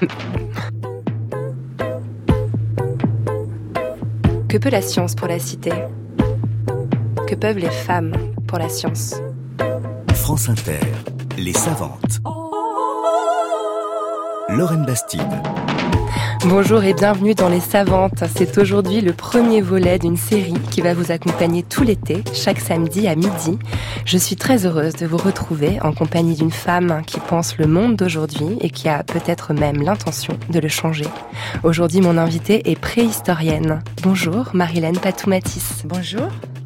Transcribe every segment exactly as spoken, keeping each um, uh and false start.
Que peut la science pour la cité ? Que peuvent les femmes pour la science ? France Inter, les savantes. Lorraine Bastide. Bonjour et bienvenue dans Les Savantes. C'est aujourd'hui le premier volet d'une série qui va vous accompagner tout l'été, chaque samedi à midi. Je suis très heureuse de vous retrouver en compagnie d'une femme qui pense le monde d'aujourd'hui et qui a peut-être même l'intention de le changer. Aujourd'hui, mon invitée est préhistorienne. Bonjour, Marilène Patou-Mathis. Bonjour.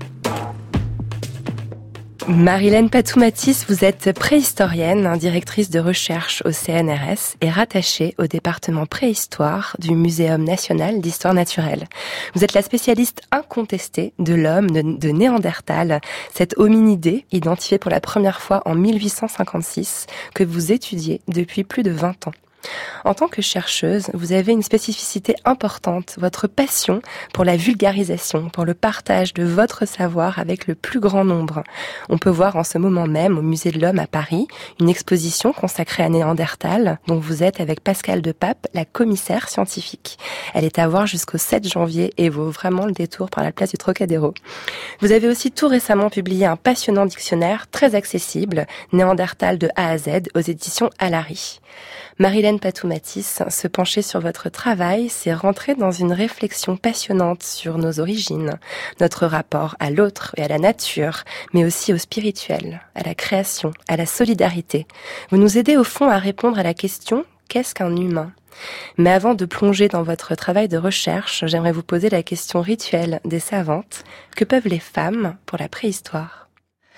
Marilène Patou-Mathis, vous êtes préhistorienne, directrice de recherche au C N R S et rattachée au département préhistoire du Muséum national d'histoire naturelle. Vous êtes la spécialiste incontestée de l'homme de, de Néandertal, cette hominidé identifiée pour la première fois en mille huit cent cinquante-six que vous étudiez depuis plus de vingt ans. En tant que chercheuse, vous avez une spécificité importante, votre passion pour la vulgarisation, pour le partage de votre savoir avec le plus grand nombre. On peut voir en ce moment même au Musée de l'Homme à Paris une exposition consacrée à Néandertal, dont vous êtes avec Pascale Depape, la commissaire scientifique. Elle est à voir jusqu'au sept janvier et vaut vraiment le détour par la place du Trocadéro. Vous avez aussi tout récemment publié un passionnant dictionnaire très accessible, Néandertal de A à Z, aux éditions Alary. Marilène Patou-Mathis, se pencher sur votre travail, c'est rentrer dans une réflexion passionnante sur nos origines, notre rapport à l'autre et à la nature, mais aussi au spirituel, à la création, à la solidarité. Vous nous aidez au fond à répondre à la question « Qu'est-ce qu'un humain ?» Mais avant de plonger dans votre travail de recherche, j'aimerais vous poser la question rituelle des savantes. Que peuvent les femmes pour la préhistoire ?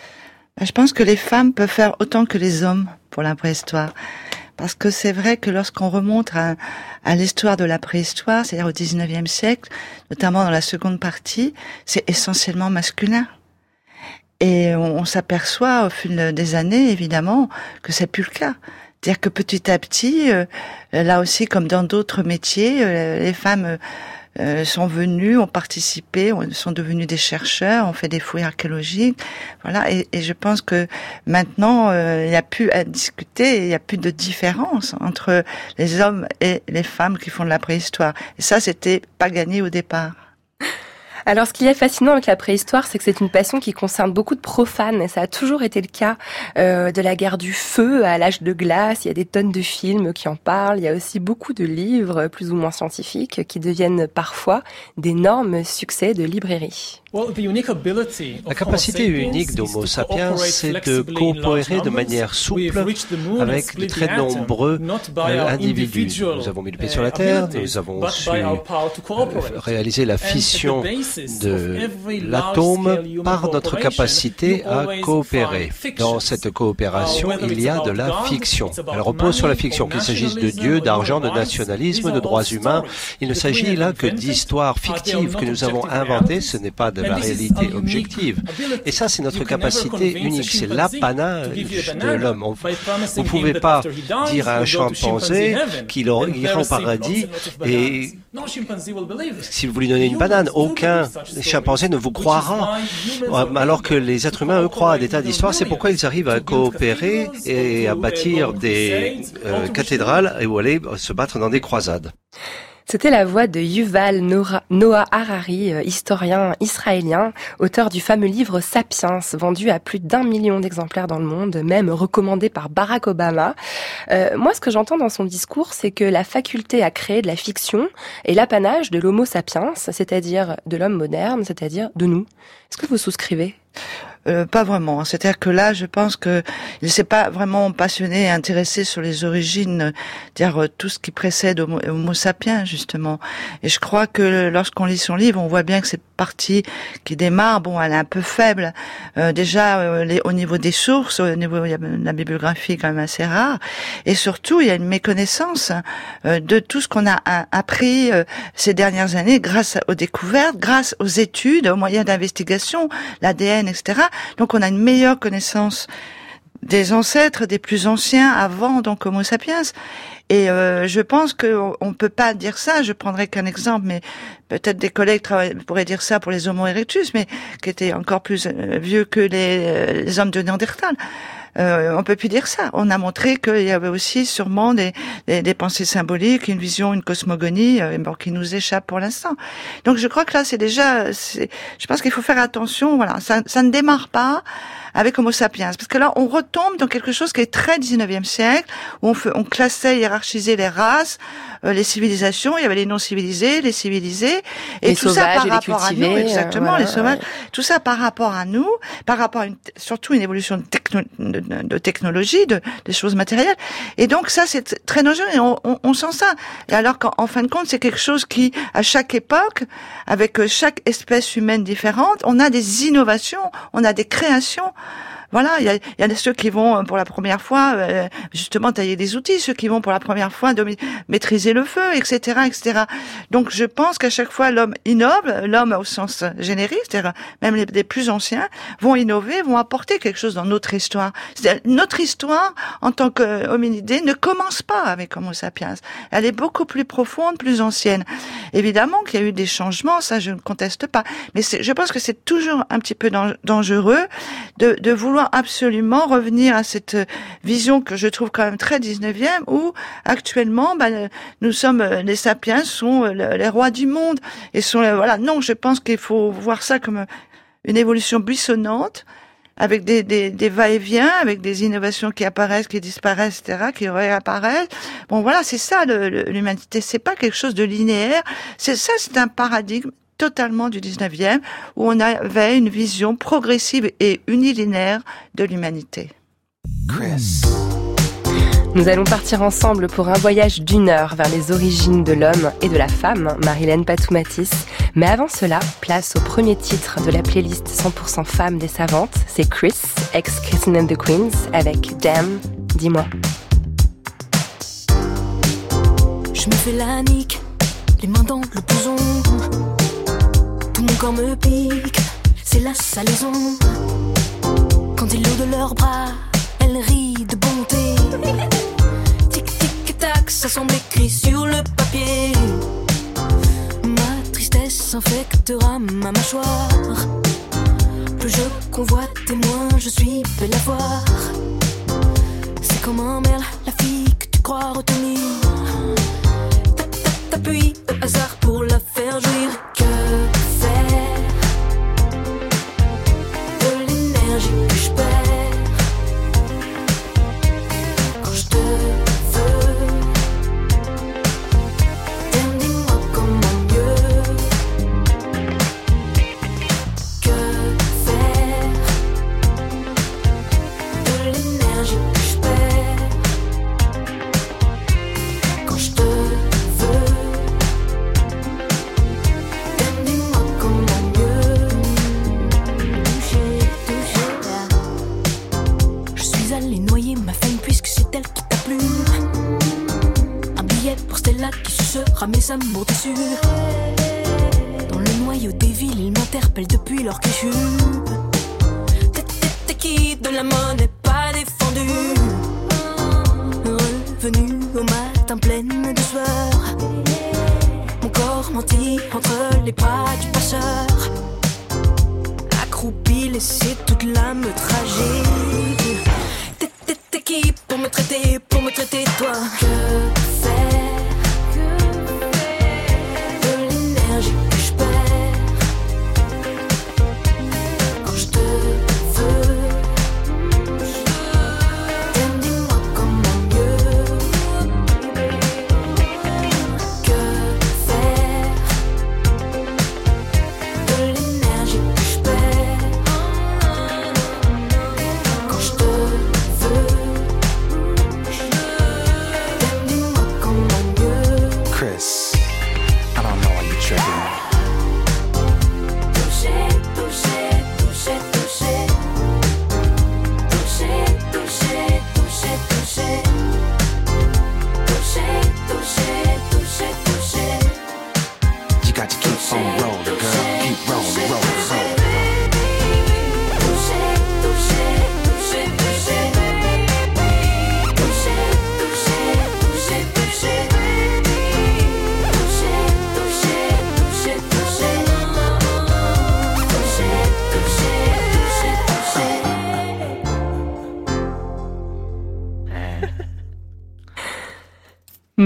Je pense que les femmes peuvent faire autant que les hommes pour la préhistoire. Parce que c'est vrai que lorsqu'on remonte à, à l'histoire de la préhistoire, c'est-à-dire au dix-neuvième siècle, notamment dans la seconde partie, c'est essentiellement masculin. Et on, on s'aperçoit au fil des années, évidemment, que c'est plus le cas. C'est-à-dire que petit à petit, euh, là aussi, comme dans d'autres métiers, euh, les femmes euh, sont venues, ont participé, sont devenues des chercheurs, ont fait des fouilles archéologiques, voilà. Et, et je pense que maintenant, euh, il n'y a plus à discuter, il n'y a plus de différence entre les hommes et les femmes qui font de la préhistoire. Et ça, c'était pas gagné au départ. Alors, ce qui est fascinant avec la préhistoire, c'est que c'est une passion qui concerne beaucoup de profanes, et ça a toujours été le cas euh, de la guerre du feu à l'âge de glace. Il y a des tonnes de films qui en parlent. Il y a aussi beaucoup de livres, plus ou moins scientifiques, qui deviennent parfois d'énormes succès de librairie. La capacité unique d'Homo sapiens, c'est de coopérer de manière souple avec de très nombreux euh, individus. Nous avons mis le pied sur la terre, nous avons su réaliser la fission de l'atome par notre capacité à coopérer. Dans cette coopération, il y a de la fiction. Elle repose sur la fiction, qu'il s'agisse de Dieu, d'argent, de nationalisme, de droits humains. Il ne s'agit là que d'histoires fictives que nous avons inventées, ce n'est pas de la réalité objective. Et ça, c'est notre capacité unique, c'est l'apanage de l'homme. On, vous ne pouvez pas dire à un chimpanzé qu'il ira au paradis et si vous lui donnez une banane, aucun chimpanzé ne vous croira, alors que les êtres humains, eux, croient à des tas d'histoires. C'est pourquoi ils arrivent à coopérer et à bâtir des euh, cathédrales et où aller se battre dans des croisades. C'était la voix de Yuval Noah Harari, historien israélien, auteur du fameux livre Sapiens, vendu à plus d'un million d'exemplaires dans le monde, même recommandé par Barack Obama. Euh, moi, ce que j'entends dans son discours, c'est que la faculté à créer de la fiction est l'apanage de l'homo sapiens, c'est-à-dire de l'homme moderne, c'est-à-dire de nous. Est-ce que vous souscrivez ? Euh, pas vraiment. C'est-à-dire que là, je pense que il s'est pas vraiment passionné et intéressé sur les origines, dire tout ce qui précède Homo, Homo sapiens justement. Et je crois que lorsqu'on lit son livre, on voit bien que cette partie qui démarre, bon, elle est un peu faible. Euh, déjà euh, les, au niveau des sources, au niveau il y a la bibliographie quand même assez rare, et surtout il y a une méconnaissance euh, de tout ce qu'on a a appris euh, ces dernières années grâce aux découvertes, grâce aux études, aux moyens d'investigation, l'A D N, et cetera. Donc on a une meilleure connaissance des ancêtres, des plus anciens avant donc Homo sapiens. Et euh, je pense qu'on on peut pas dire ça. Je prendrai qu'un exemple, mais peut-être des collègues pourraient dire ça pour les Homo erectus, mais qui étaient encore plus euh, vieux que les, euh, les hommes de Néandertal. euh, on peut plus dire ça. On a montré qu'il y avait aussi sûrement des, des, des pensées symboliques, une vision, une cosmogonie euh, bon, qui nous échappe pour l'instant. Donc je crois que là, c'est déjà, c'est, je pense qu'il faut faire attention. Voilà, ça, ça ne démarre pas avec Homo sapiens, parce que là, on retombe dans quelque chose qui est très dix-neuvième siècle, où on, fait, on classait, hiérarchisait les races, euh, les civilisations. Il y avait les non civilisés, les civilisés, et les tout ça par et rapport à nous, exactement, euh, voilà, les sauvages. Ouais. Tout ça par rapport à nous, par rapport à une, surtout une évolution de, techno, de, de technologie, de des choses matérielles. Et donc ça, c'est très dangereux. Et on, on, on sent ça. Et alors qu'en fin de compte, c'est quelque chose qui, à chaque époque, avec chaque espèce humaine différente, on a des innovations, on a des créations. Voilà, il y a, il y a ceux qui vont pour la première fois euh, justement tailler des outils, ceux qui vont pour la première fois domi- maîtriser le feu, et cetera, et cetera. Donc je pense qu'à chaque fois l'homme innove, l'homme au sens générique, c'est-à-dire même les, les plus anciens vont innover, vont apporter quelque chose dans notre histoire. C'est-à-dire, notre histoire en tant qu'hominidé ne commence pas avec Homo sapiens. Elle est beaucoup plus profonde, plus ancienne. Évidemment qu'il y a eu des changements, ça je ne conteste pas, mais c'est, je pense que c'est toujours un petit peu dangereux de, de vouloir absolument revenir à cette vision que je trouve quand même très dix-neuvième, où actuellement, ben, nous sommes, les sapiens sont les rois du monde, et sont, voilà, non, je pense qu'il faut voir ça comme une évolution buissonnante, avec des, des, des va-et-vient, avec des innovations qui apparaissent, qui disparaissent, et cetera, qui réapparaissent. Bon, voilà, c'est ça le, le, l'humanité. C'est pas quelque chose de linéaire. C'est ça, c'est un paradigme totalement du dix-neuvième, où on avait une vision progressive et unilinéaire de l'humanité. Chris. Nous allons partir ensemble pour un voyage d'une heure vers les origines de l'homme et de la femme, Marilène Patou-Mathis. Mais avant cela, place au premier titre de la playlist cent pour cent femmes des savantes. C'est Chris, ex-Christine and the Queens, avec Damn, dis-moi. Je me fais la nique, les mains dans le blouson. Tout mon corps me pique, c'est la salaison. Quand ils l'eau de leurs bras, elle rit de bonté. Tic tic tac, ça semble écrit sur le papier. Ma tristesse infectera ma mâchoire. Plus je convoite et moins je suis belle à voir. C'est comme un merle, la fille que tu crois retenir. T'appuies au hasard pour la faire jouir. Que faire de l'énergie que je perds quand je te veux? Dis-moi comment mieux. Que faire de l'énergie que je perds quand je te veux? Qui sucera mes amours déçus. Dans le noyau des villes, ils m'interpellent depuis leur cliché. T'es qui de la monnaie pas défendue. Revenu au matin pleine de sueur. Mon corps menti entre les bras du passeur. Accroupi, laissé toute l'âme tragique. T'es qui pour me traiter, pour me traiter toi? Que faire? Que je perds quand je te veux. Dis-moi comment mieux. Que faire de l'énergie que je perds quand je te veux. Dis-moi comment mieux. Chris, I don't know why you're tripping. Toucher, toucher, toucher, toucher. Toucher, toucher, toucher, toucher. Toucher, toucher, toucher, toucher. You got to keep on rolling, girl. Keep rolling, rolling, rolling. Toucher, toucher, toucher, toucher. Toucher, toucher, toucher, toucher. Toucher, toucher, toucher.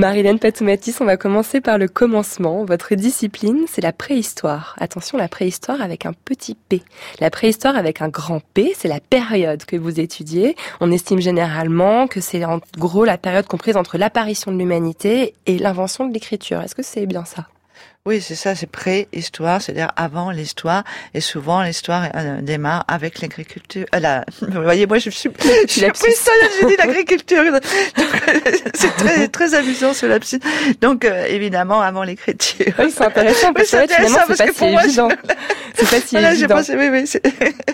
Marilène Patoumatis, on va commencer par le commencement. Votre discipline, c'est la préhistoire. Attention, la préhistoire avec un petit P. La préhistoire avec un grand P, c'est la période que vous étudiez. On estime généralement que c'est en gros la période comprise entre l'apparition de l'humanité et l'invention de l'écriture. Est-ce que c'est bien ça ? Oui, c'est ça, c'est préhistoire, c'est-à-dire avant l'histoire, et souvent l'histoire euh, démarre avec l'agriculture. Euh, la, vous voyez, moi je suis, je suis préhistorienne, j'ai dit l'agriculture. Donc, c'est très très amusant ce lapsus. Donc euh, évidemment avant l'écriture. Oui, c'est intéressant parce, oui, que, finalement, c'est pas si moi, évident. Je... C'est pas si voilà, évident. Pensé, oui, oui, c'est...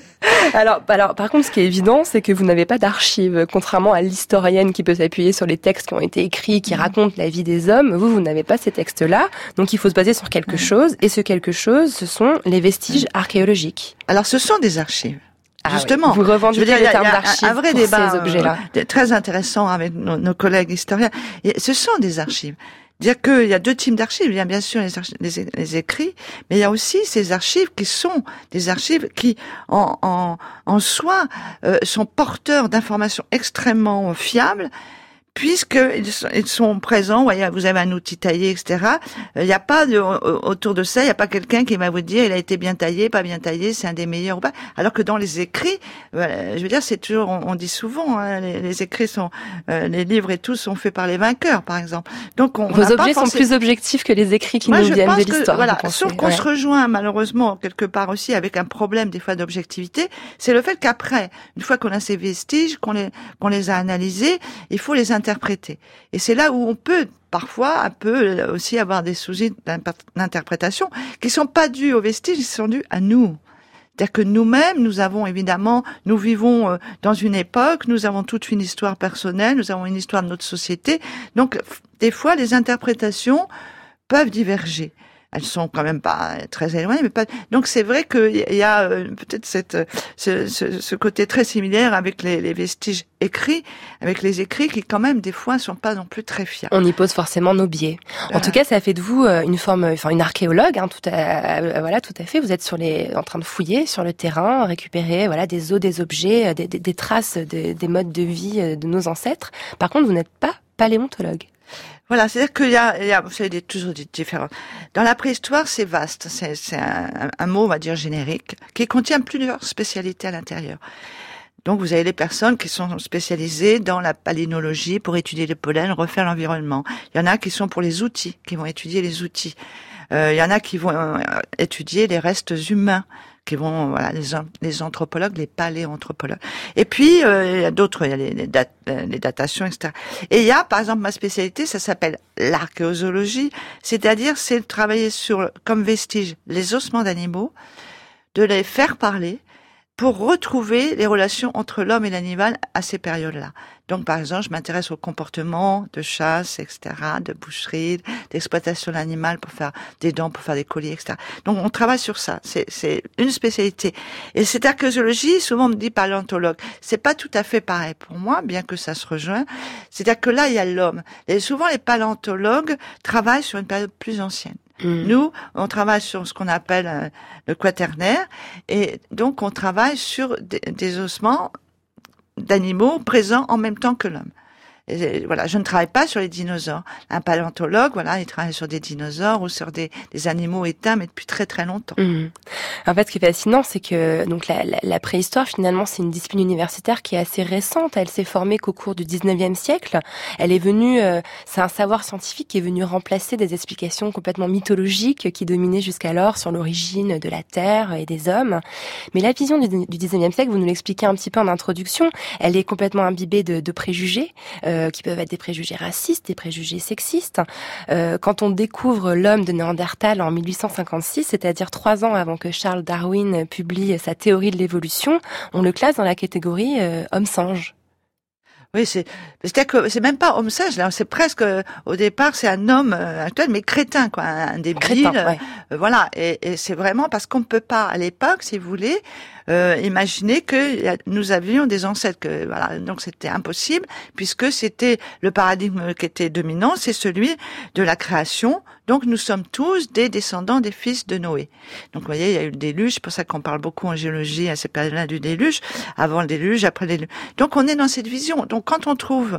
Alors, alors, par contre, ce qui est évident, c'est que vous n'avez pas d'archives. Contrairement à l'historienne qui peut s'appuyer sur les textes qui ont été écrits, qui mmh. racontent la vie des hommes, vous, vous n'avez pas ces textes-là. Donc, il faut se baser sur quelque mmh. chose. Et ce quelque chose, ce sont les vestiges mmh. archéologiques. Alors, ce sont des archives. Ah Justement, oui. Vous revendiquez les termes d'archives un vrai pour débat, ces objets-là. Euh, très intéressant avec nos, nos collègues historiens. Et ce sont des archives. Dire qu'il y a deux types d'archives. Il y a bien sûr les, archives, les, les écrits, mais il y a aussi ces archives qui sont des archives qui, en, en, en soi, euh, sont porteurs d'informations extrêmement fiables, puisqu'ils sont, ils sont présents. Vous voyez, vous avez un outil taillé, et cetera. Il n'y a pas de, autour de ça, il n'y a pas quelqu'un qui va vous dire il a été bien taillé, pas bien taillé, c'est un des meilleurs ou pas. Alors que dans les écrits, voilà, je veux dire, c'est toujours, on, on dit souvent, hein, les, les écrits sont, euh, les livres et tout sont faits par les vainqueurs, par exemple. Donc, on, vos on objets pas sont plus objectifs que les écrits qui Moi, nous viennent de que, l'histoire. Voilà, sauf qu'on ouais. se rejoint malheureusement quelque part aussi avec un problème des fois d'objectivité. C'est le fait qu'après, une fois qu'on a ces vestiges, qu'on les, qu'on les a analysés, il faut les interpréter. Et c'est là où on peut parfois un peu aussi avoir des soucis d'interprétation qui sont pas dus aux vestiges, ils sont dus à nous. C'est-à-dire que nous-mêmes, nous avons évidemment, nous vivons dans une époque, nous avons toute une histoire personnelle, nous avons une histoire de notre société. Donc, des fois, les interprétations peuvent diverger. Elles sont quand même pas très éloignées, mais pas. Donc c'est vrai qu'il y a euh, peut-être cette ce, ce, ce côté très similaire avec les, les vestiges écrits, avec les écrits qui quand même des fois sont pas non plus très fiables. On y pose forcément nos biais. En euh... tout cas, ça fait de vous une forme, enfin une archéologue, hein, tout à, euh, voilà, tout à fait. Vous êtes sur les, en train de fouiller sur le terrain, récupérer voilà des os, des objets, des, des, des traces de, des modes de vie de nos ancêtres. Par contre, vous n'êtes pas paléontologue. Voilà, c'est-à-dire qu'il y a, il y a, vous savez, des, toujours des différences. Dans la préhistoire, c'est vaste. C'est, c'est un, un mot, on va dire, générique, qui contient plusieurs spécialités à l'intérieur. Donc, vous avez les personnes qui sont spécialisées dans la palynologie pour étudier le pollen, refaire l'environnement. Il y en a qui sont pour les outils, qui vont étudier les outils. Euh, il y en a qui vont euh, étudier les restes humains, qui vont, voilà, les, les anthropologues, les paléanthropologues. Et puis, euh, il y a d'autres, il y a les, les, dat, les datations, et cetera. Et il y a, par exemple, ma spécialité, ça s'appelle l'archéozoologie, c'est-à-dire, c'est de travailler sur, comme vestige, les ossements d'animaux, de les faire parler, pour retrouver les relations entre l'homme et l'animal à ces périodes-là. Donc, par exemple, je m'intéresse au comportement de chasse, et cetera, de boucherie, d'exploitation de l'animal pour faire des dents, pour faire des colliers, et cetera. Donc, on travaille sur ça. C'est, c'est une spécialité. Et cette archéologie, souvent on me dit paléontologue. C'est pas tout à fait pareil pour moi, bien que ça se rejoigne. C'est-à-dire que là, il y a l'homme. Et souvent, les paléontologues travaillent sur une période plus ancienne. Mmh. Nous, on travaille sur ce qu'on appelle euh, le quaternaire, et donc on travaille sur des, des ossements d'animaux présents en même temps que l'homme. Et voilà, je ne travaille pas sur les dinosaures. Un paléontologue, voilà, il travaille sur des dinosaures ou sur des, des animaux éteints, mais depuis très très longtemps. Mmh. En fait, ce qui est fascinant, c'est que donc la, la, la préhistoire, finalement, c'est une discipline universitaire qui est assez récente. Elle s'est formée qu'au cours du dix-neuvième siècle. Elle est venue, euh, c'est un savoir scientifique qui est venu remplacer des explications complètement mythologiques qui dominaient jusqu'alors sur l'origine de la Terre et des hommes. Mais la vision du, du dix-neuvième siècle, vous nous l'expliquez un petit peu en introduction, elle est complètement imbibée de, de préjugés. Euh, qui peuvent être des préjugés racistes, des préjugés sexistes. Euh, quand on découvre l'homme de Néandertal en mille huit cent cinquante-six, c'est-à-dire trois ans avant que Charles Darwin publie sa théorie de l'évolution, on le classe dans la catégorie euh, homme-singe. Oui, c'est, c'est-à-dire que c'est même pas homme singe, là, c'est presque, au départ, c'est un homme euh, actuel, mais crétin, quoi, un débile. Crétin, ouais. euh, voilà. Et, et c'est vraiment parce qu'on ne peut pas, à l'époque, si vous voulez, euh, imaginer que nous avions des ancêtres, que, voilà. Donc c'était impossible, puisque c'était le paradigme qui était dominant, c'est celui de la création. Donc nous sommes tous des descendants des fils de Noé. Donc vous voyez, il y a eu le déluge, c'est pour ça qu'on parle beaucoup en géologie à ces périodes-là du déluge, avant le déluge, après le déluge. Donc on est dans cette vision. Donc quand on trouve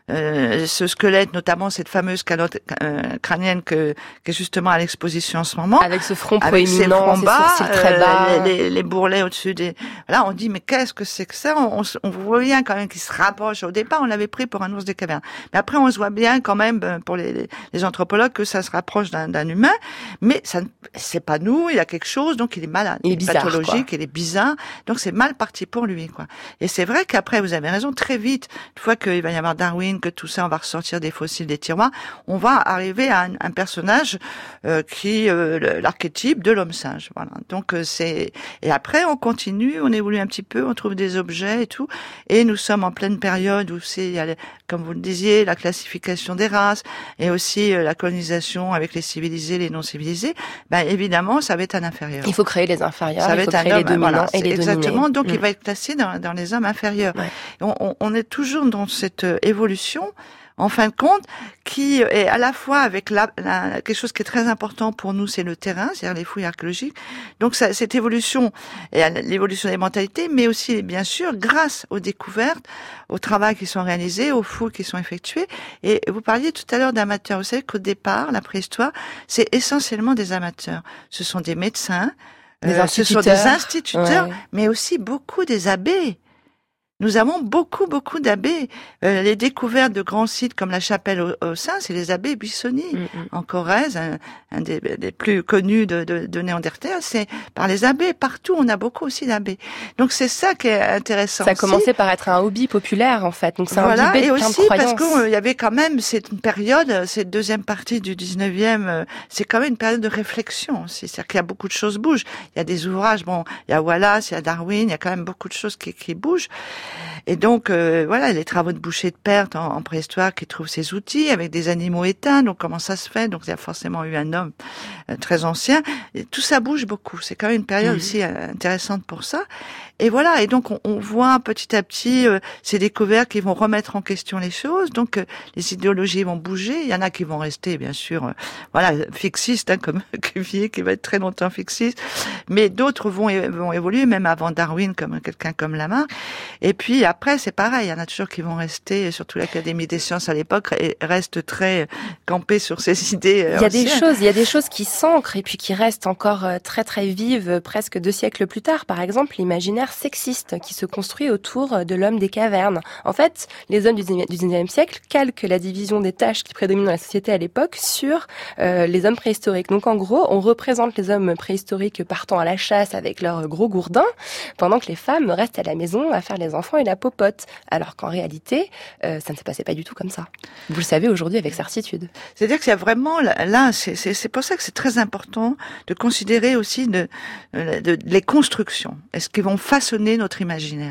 euh, ce squelette, notamment cette fameuse calotte euh, crânienne que, qui est justement à l'exposition en ce moment. Avec ce front proéminent, ses sourcils très bas. Euh, les, les, les bourrelets au-dessus des... Là, on dit, mais qu'est-ce que c'est que ça? On, on, on voit bien quand même qu'il se rapproche. Au départ, on l'avait pris pour un ours des cavernes. Mais après, on se voit bien quand même, pour les, les, les anthropologues, que ça se rapproche d'un, d'un humain. Mais ça, c'est pas nous, il y a quelque chose, donc il est malade. Il est bizarre, pathologique, quoi. Il est bizarre. Donc c'est mal parti pour lui, quoi. Et c'est vrai qu'après, vous avez raison, très vite, une fois qu'il va y avoir Darwin, que tout ça, on va ressortir des fossiles des tiroirs, on va arriver à un, un personnage euh, qui, euh, l'archétype de l'homme singe. Voilà. Donc euh, c'est et après on continue, on évolue un petit peu, on trouve des objets et tout, et nous sommes en pleine période où c'est, il y a, comme vous le disiez, la classification des races et aussi euh, la colonisation avec les civilisés, les non civilisés. Ben évidemment, ça va être un inférieur. Il faut créer les inférieurs, ça il va faut être créer un les homme, dominants voilà, et les exactement. dominés. Donc mmh. il va être classé dans, dans les hommes inférieurs. Ouais. On, on, on est toujours dans cette évolution, en fin de compte, qui est à la fois avec la, la, quelque chose qui est très important pour nous, c'est le terrain, c'est-à-dire les fouilles archéologiques. Donc ça, cette évolution et à l'évolution des mentalités, mais aussi bien sûr grâce aux découvertes, aux travaux qui sont réalisés, aux fouilles qui sont effectuées. Et vous parliez tout à l'heure d'amateurs. Vous savez qu'au départ, la préhistoire, c'est essentiellement des amateurs. Ce sont des médecins, des euh, ce sont des instituteurs, ouais. mais aussi beaucoup des abbés. Nous avons beaucoup, beaucoup d'abbés. Euh, les découvertes de grands sites comme la chapelle au, au Sein, c'est les abbés Buissonniers. Mm-hmm. En Corrèze, un, un des, des plus connus de, de, de Néandertal, c'est par les abbés. Partout, on a beaucoup aussi d'abbés. Donc c'est ça qui est intéressant. Ça a commencé par être un hobby populaire, en fait. Donc c'est voilà, un et aussi parce qu'il euh, y avait quand même cette période, cette deuxième partie du dix-neuvième, euh, c'est quand même une période de réflexion aussi. C'est-à-dire qu'il y a beaucoup de choses bougent. Il y a des ouvrages, bon, il y a Wallace, il y a Darwin, il y a quand même beaucoup de choses qui, qui bougent. Et donc, euh, voilà, les travaux de Boucher de Perthes en, en préhistoire qui trouvent ces outils avec des animaux éteints. Donc, comment ça se fait? Donc, il y a forcément eu un homme euh, très ancien. Et tout ça bouge beaucoup. C'est quand même une période mmh. aussi euh, intéressante pour ça. Et voilà. Et donc, on, on voit petit à petit euh, ces découvertes qui vont remettre en question les choses. Donc, euh, les idéologies vont bouger. Il y en a qui vont rester, bien sûr, euh, voilà, fixistes, hein, comme Cuvier, qui va être très longtemps fixiste. Mais d'autres vont, vont évoluer, même avant Darwin, comme quelqu'un comme Lamarck. Et puis, après, c'est pareil. Il y en a toujours qui vont rester, surtout l'Académie des sciences à l'époque, et reste très campée sur ces idées. Il y a des choses, il y a des choses qui s'ancrent et puis qui restent encore très très vives presque deux siècles plus tard. Par exemple, l'imaginaire sexiste qui se construit autour de l'homme des cavernes. En fait, les hommes du dix-neuvième siècle calquent la division des tâches qui prédominent dans la société à l'époque sur euh, les hommes préhistoriques. Donc en gros, on représente les hommes préhistoriques partant à la chasse avec leurs gros gourdins, pendant que les femmes restent à la maison à faire les enfants et la popote. Alors qu'en réalité, euh, ça ne se passait pas du tout comme ça. Vous le savez aujourd'hui avec certitude. C'est-à-dire qu'il y a vraiment, là, c'est, c'est, c'est pour ça que c'est très important de considérer aussi de, de, de les constructions. Est-ce qu'ils vont façonner notre imaginaire?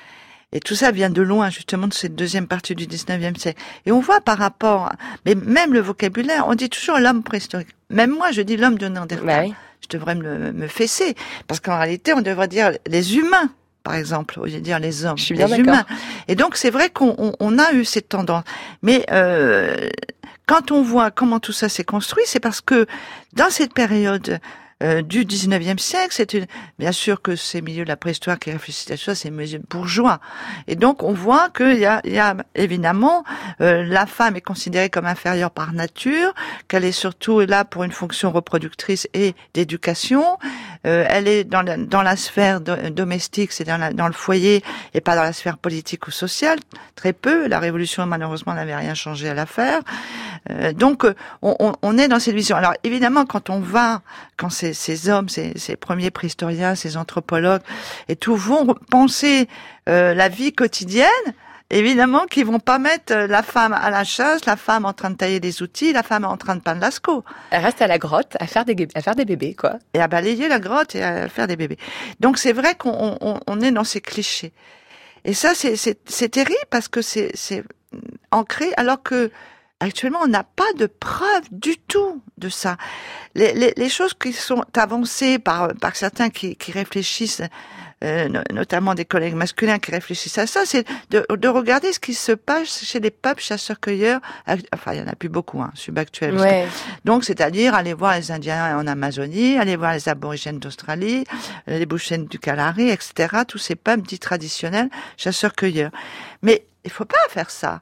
Et tout ça vient de loin, justement, de cette deuxième partie du dix-neuvième siècle. Et on voit par rapport, à, mais même le vocabulaire, on dit toujours l'homme préhistorique. Même moi, je dis l'homme de Néandertal. Bah oui. Je devrais me, me fesser. Parce qu'en réalité, on devrait dire les humains, par exemple, au lieu de dire les hommes, je suis bien les d'accord. humains. Et donc, c'est vrai qu'on on, on a eu cette tendance. Mais euh, quand on voit comment tout ça s'est construit, c'est parce que dans cette période Euh, du dix-neuvième siècle, c'est une, bien sûr que ces milieux de la préhistoire qui réfléchissent à ça, c'est des milieux bourgeois. Et donc, on voit qu'il y a, il y a évidemment, euh, la femme est considérée comme inférieure par nature, qu'elle est surtout là pour une fonction reproductrice et d'éducation. Euh, elle est dans la, dans la sphère do, domestique, c'est dans, la, dans le foyer, et pas dans la sphère politique ou sociale. Très peu. La Révolution, malheureusement, n'avait rien changé à l'affaire. Euh, donc, on, on, on est dans cette vision. Alors, évidemment, quand on va, quand c'est ces hommes, ces, ces premiers préhistoriens, ces anthropologues et tout vont penser euh, la vie quotidienne, évidemment qu'ils vont pas mettre la femme à la chasse, la femme en train de tailler des outils, la femme en train de peindre l'asco. Elle reste à la grotte à faire des, à faire des bébés, quoi. Et à balayer la grotte et à faire des bébés. Donc c'est vrai qu'on on, on est dans ces clichés. Et ça, c'est, c'est, c'est terrible parce que c'est, c'est ancré alors que actuellement, on n'a pas de preuves du tout de ça. Les, les, les choses qui sont avancées par, par certains qui, qui réfléchissent, euh, notamment des collègues masculins qui réfléchissent à ça, c'est de, de regarder ce qui se passe chez les peuples chasseurs-cueilleurs. Enfin, il y en a plus beaucoup, hein, subactuels. Ouais. Que, donc, c'est-à-dire aller voir les Indiens en Amazonie, aller voir les aborigènes d'Australie, les Bouchènes du Kalahari, et cetera. Tous ces peuples dits traditionnels chasseurs-cueilleurs. Mais il faut pas faire ça.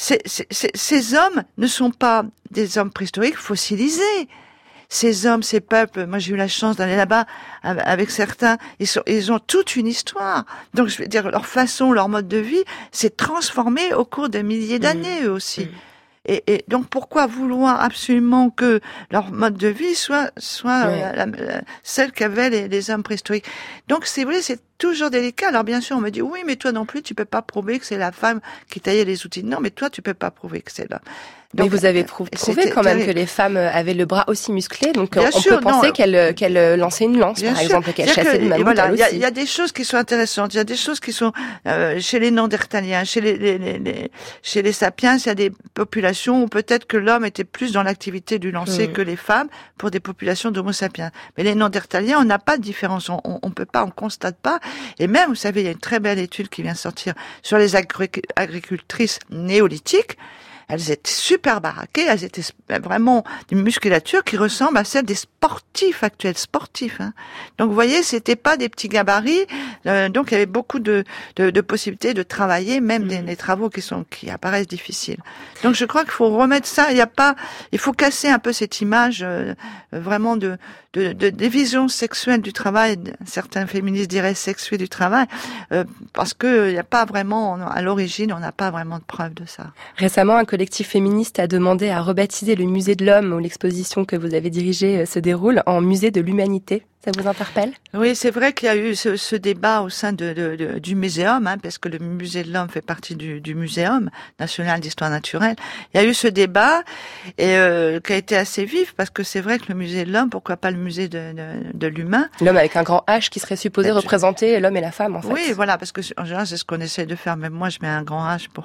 c'est, c'est, c'est, ces hommes ne sont pas des hommes préhistoriques fossilisés. Ces hommes, ces peuples, moi j'ai eu la chance d'aller là-bas avec certains, ils, sont, ils ont toute une histoire. Donc je veux dire, leur façon, leur mode de vie s'est transformé au cours de milliers d'années, mmh. eux aussi. Mmh. Et, et donc pourquoi vouloir absolument que leur mode de vie soit soit ouais. la, la, la, celle qu'avaient les, les hommes préhistoriques. Donc c'est vrai, c'est toujours délicat. Alors bien sûr, on me dit oui, mais toi non plus, tu peux pas prouver que c'est la femme qui taillait les outils. Non, mais toi, tu peux pas prouver que c'est l'homme. Donc, mais vous avez prouvé quand même que les femmes avaient le bras aussi musclé, donc bien on sûr, peut penser non, qu'elles qu'elles lançaient une lance, par sûr. exemple, qu'elles chassaient de mammouth. Voilà, il y, y a des choses qui sont intéressantes. Il y a des choses qui sont euh, chez les Néandertaliens, chez les, les, les, les chez les sapiens, il y a des populations où peut-être que l'homme était plus dans l'activité du lancer mmh. que les femmes pour des populations d'Homo sapiens. Mais les Néandertaliens, on n'a pas de différence, on, on, on peut pas, on constate pas. Et même, vous savez, il y a une très belle étude qui vient de sortir sur les agric- agricultrices néolithiques. Elles étaient super baraquées, elles étaient vraiment d'une musculature qui ressemble à celle des sportifs actuels, sportifs. Hein. Donc vous voyez, c'était pas des petits gabarits, euh, donc il y avait beaucoup de, de, de possibilités de travailler, même mmh. des, des travaux qui sont qui apparaissent difficiles. Donc je crois qu'il faut remettre ça. Il y a pas, il faut casser un peu cette image euh, vraiment de de, de des visions sexuelles du travail. Certains féministes diraient sexuées du travail, euh, parce que il y a pas vraiment à l'origine, on n'a pas vraiment de preuve de ça. Récemment, un collectif féministe a demandé à rebaptiser le musée de l'homme où l'exposition que vous avez dirigée se déroule en musée de l'humanité. Ça vous interpelle ? Oui, c'est vrai qu'il y a eu ce, ce débat au sein de, de, de, du muséum, hein, parce que le musée de l'homme fait partie du, du Muséum national d'histoire naturelle. Il y a eu ce débat et euh, qui a été assez vif, parce que c'est vrai que le musée de l'homme, pourquoi pas le musée de, de, de l'humain ? L'homme avec un grand H qui serait supposé ben, représenter l'homme et la femme, en fait. Oui, voilà, parce que en général c'est ce qu'on essaie de faire. Même moi, je mets un grand H pour.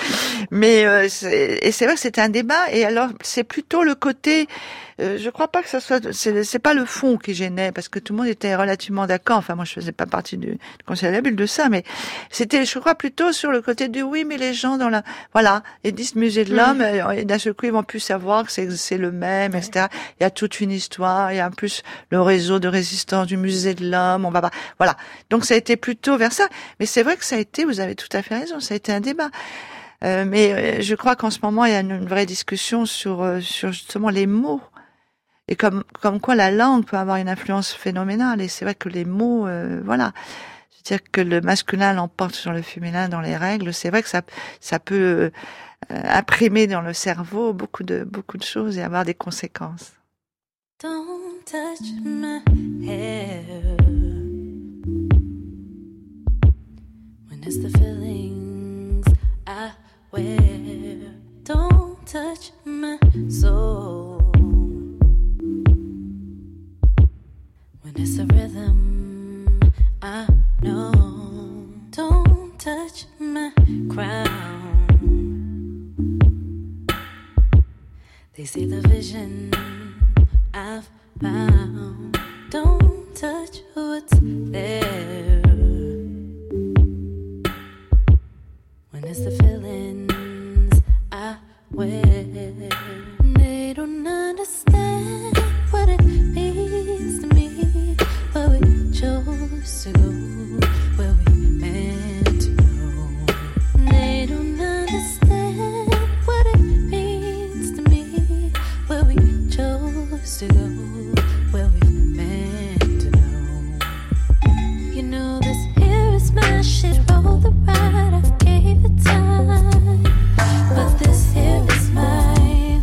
Mais euh, c'est, et c'est vrai que c'était un débat. Et alors, c'est plutôt le côté. Euh, je crois pas que ça soit. C'est, c'est pas le fond qui gênait, parce que tout le monde était relativement d'accord. Enfin, moi, je faisais pas partie du, du conseil de la bulle de ça, mais c'était, je crois, plutôt sur le côté du oui, mais les gens dans la, voilà, ils disent musée de l'homme, mmh. et d'un seul coup, ils vont plus savoir que c'est, c'est le même, et cetera. Il y a toute une histoire. Il y a en plus le réseau de résistance du musée de l'homme. On va pas, voilà. Donc, ça a été plutôt vers ça. Mais c'est vrai que ça a été. Vous avez tout à fait raison. Ça a été un débat. Euh, mais euh, je crois qu'en ce moment, il y a une, une vraie discussion sur, euh, sur justement les mots. Et comme, comme quoi la langue peut avoir une influence phénoménale. Et c'est vrai que les mots, euh, voilà. C'est-à-dire que le masculin l'emporte sur le féminin dans les règles. C'est vrai que ça, ça peut euh, imprimer dans le cerveau beaucoup de, beaucoup de choses et avoir des conséquences. Don't touch my hair when it's the feelings I wear. Don't touch my soul when it's a rhythm I know. Don't touch my crown. They see the vision I've found. Don't touch what's there when it's the feelings I wear. They don't understand what it means to me, where we chose to go, where we meant to know. They don't understand what it means to me, where we chose to go, where we meant to know. You know this here is my shit, roll the ride, I gave it time, but this here is mine.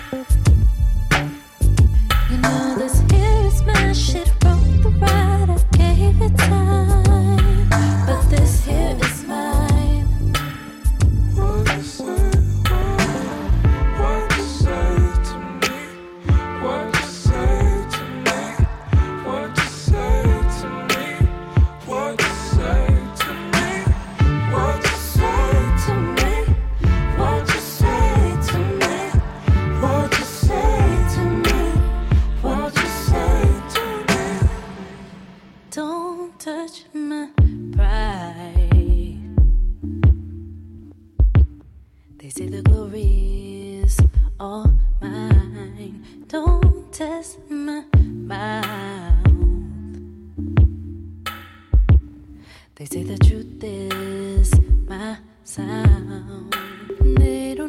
You know this here is my shit, roll the ride, I gave it time, but this here is mine. What you say, what you say to me, what you say to me, what you say to me, what you say to me, what you say to me, what you say to me, what you say to me, what you say to me. Don't touch my pride. They say the glory is all mine. Don't test my mouth. They say the truth is my sound. They don't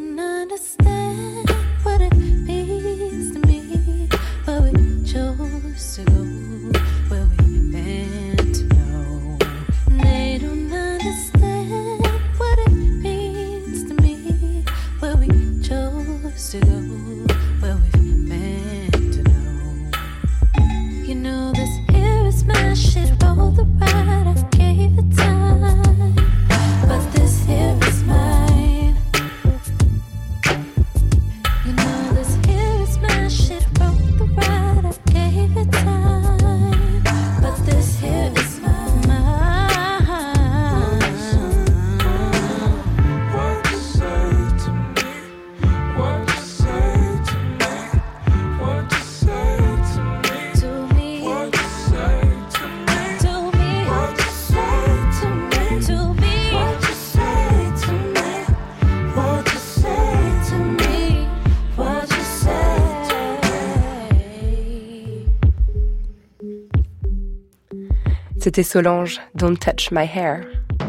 C'était Solange, Don't Touch My Hair.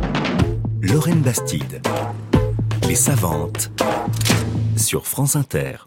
Lorraine Bastide, Les Savantes, sur France Inter.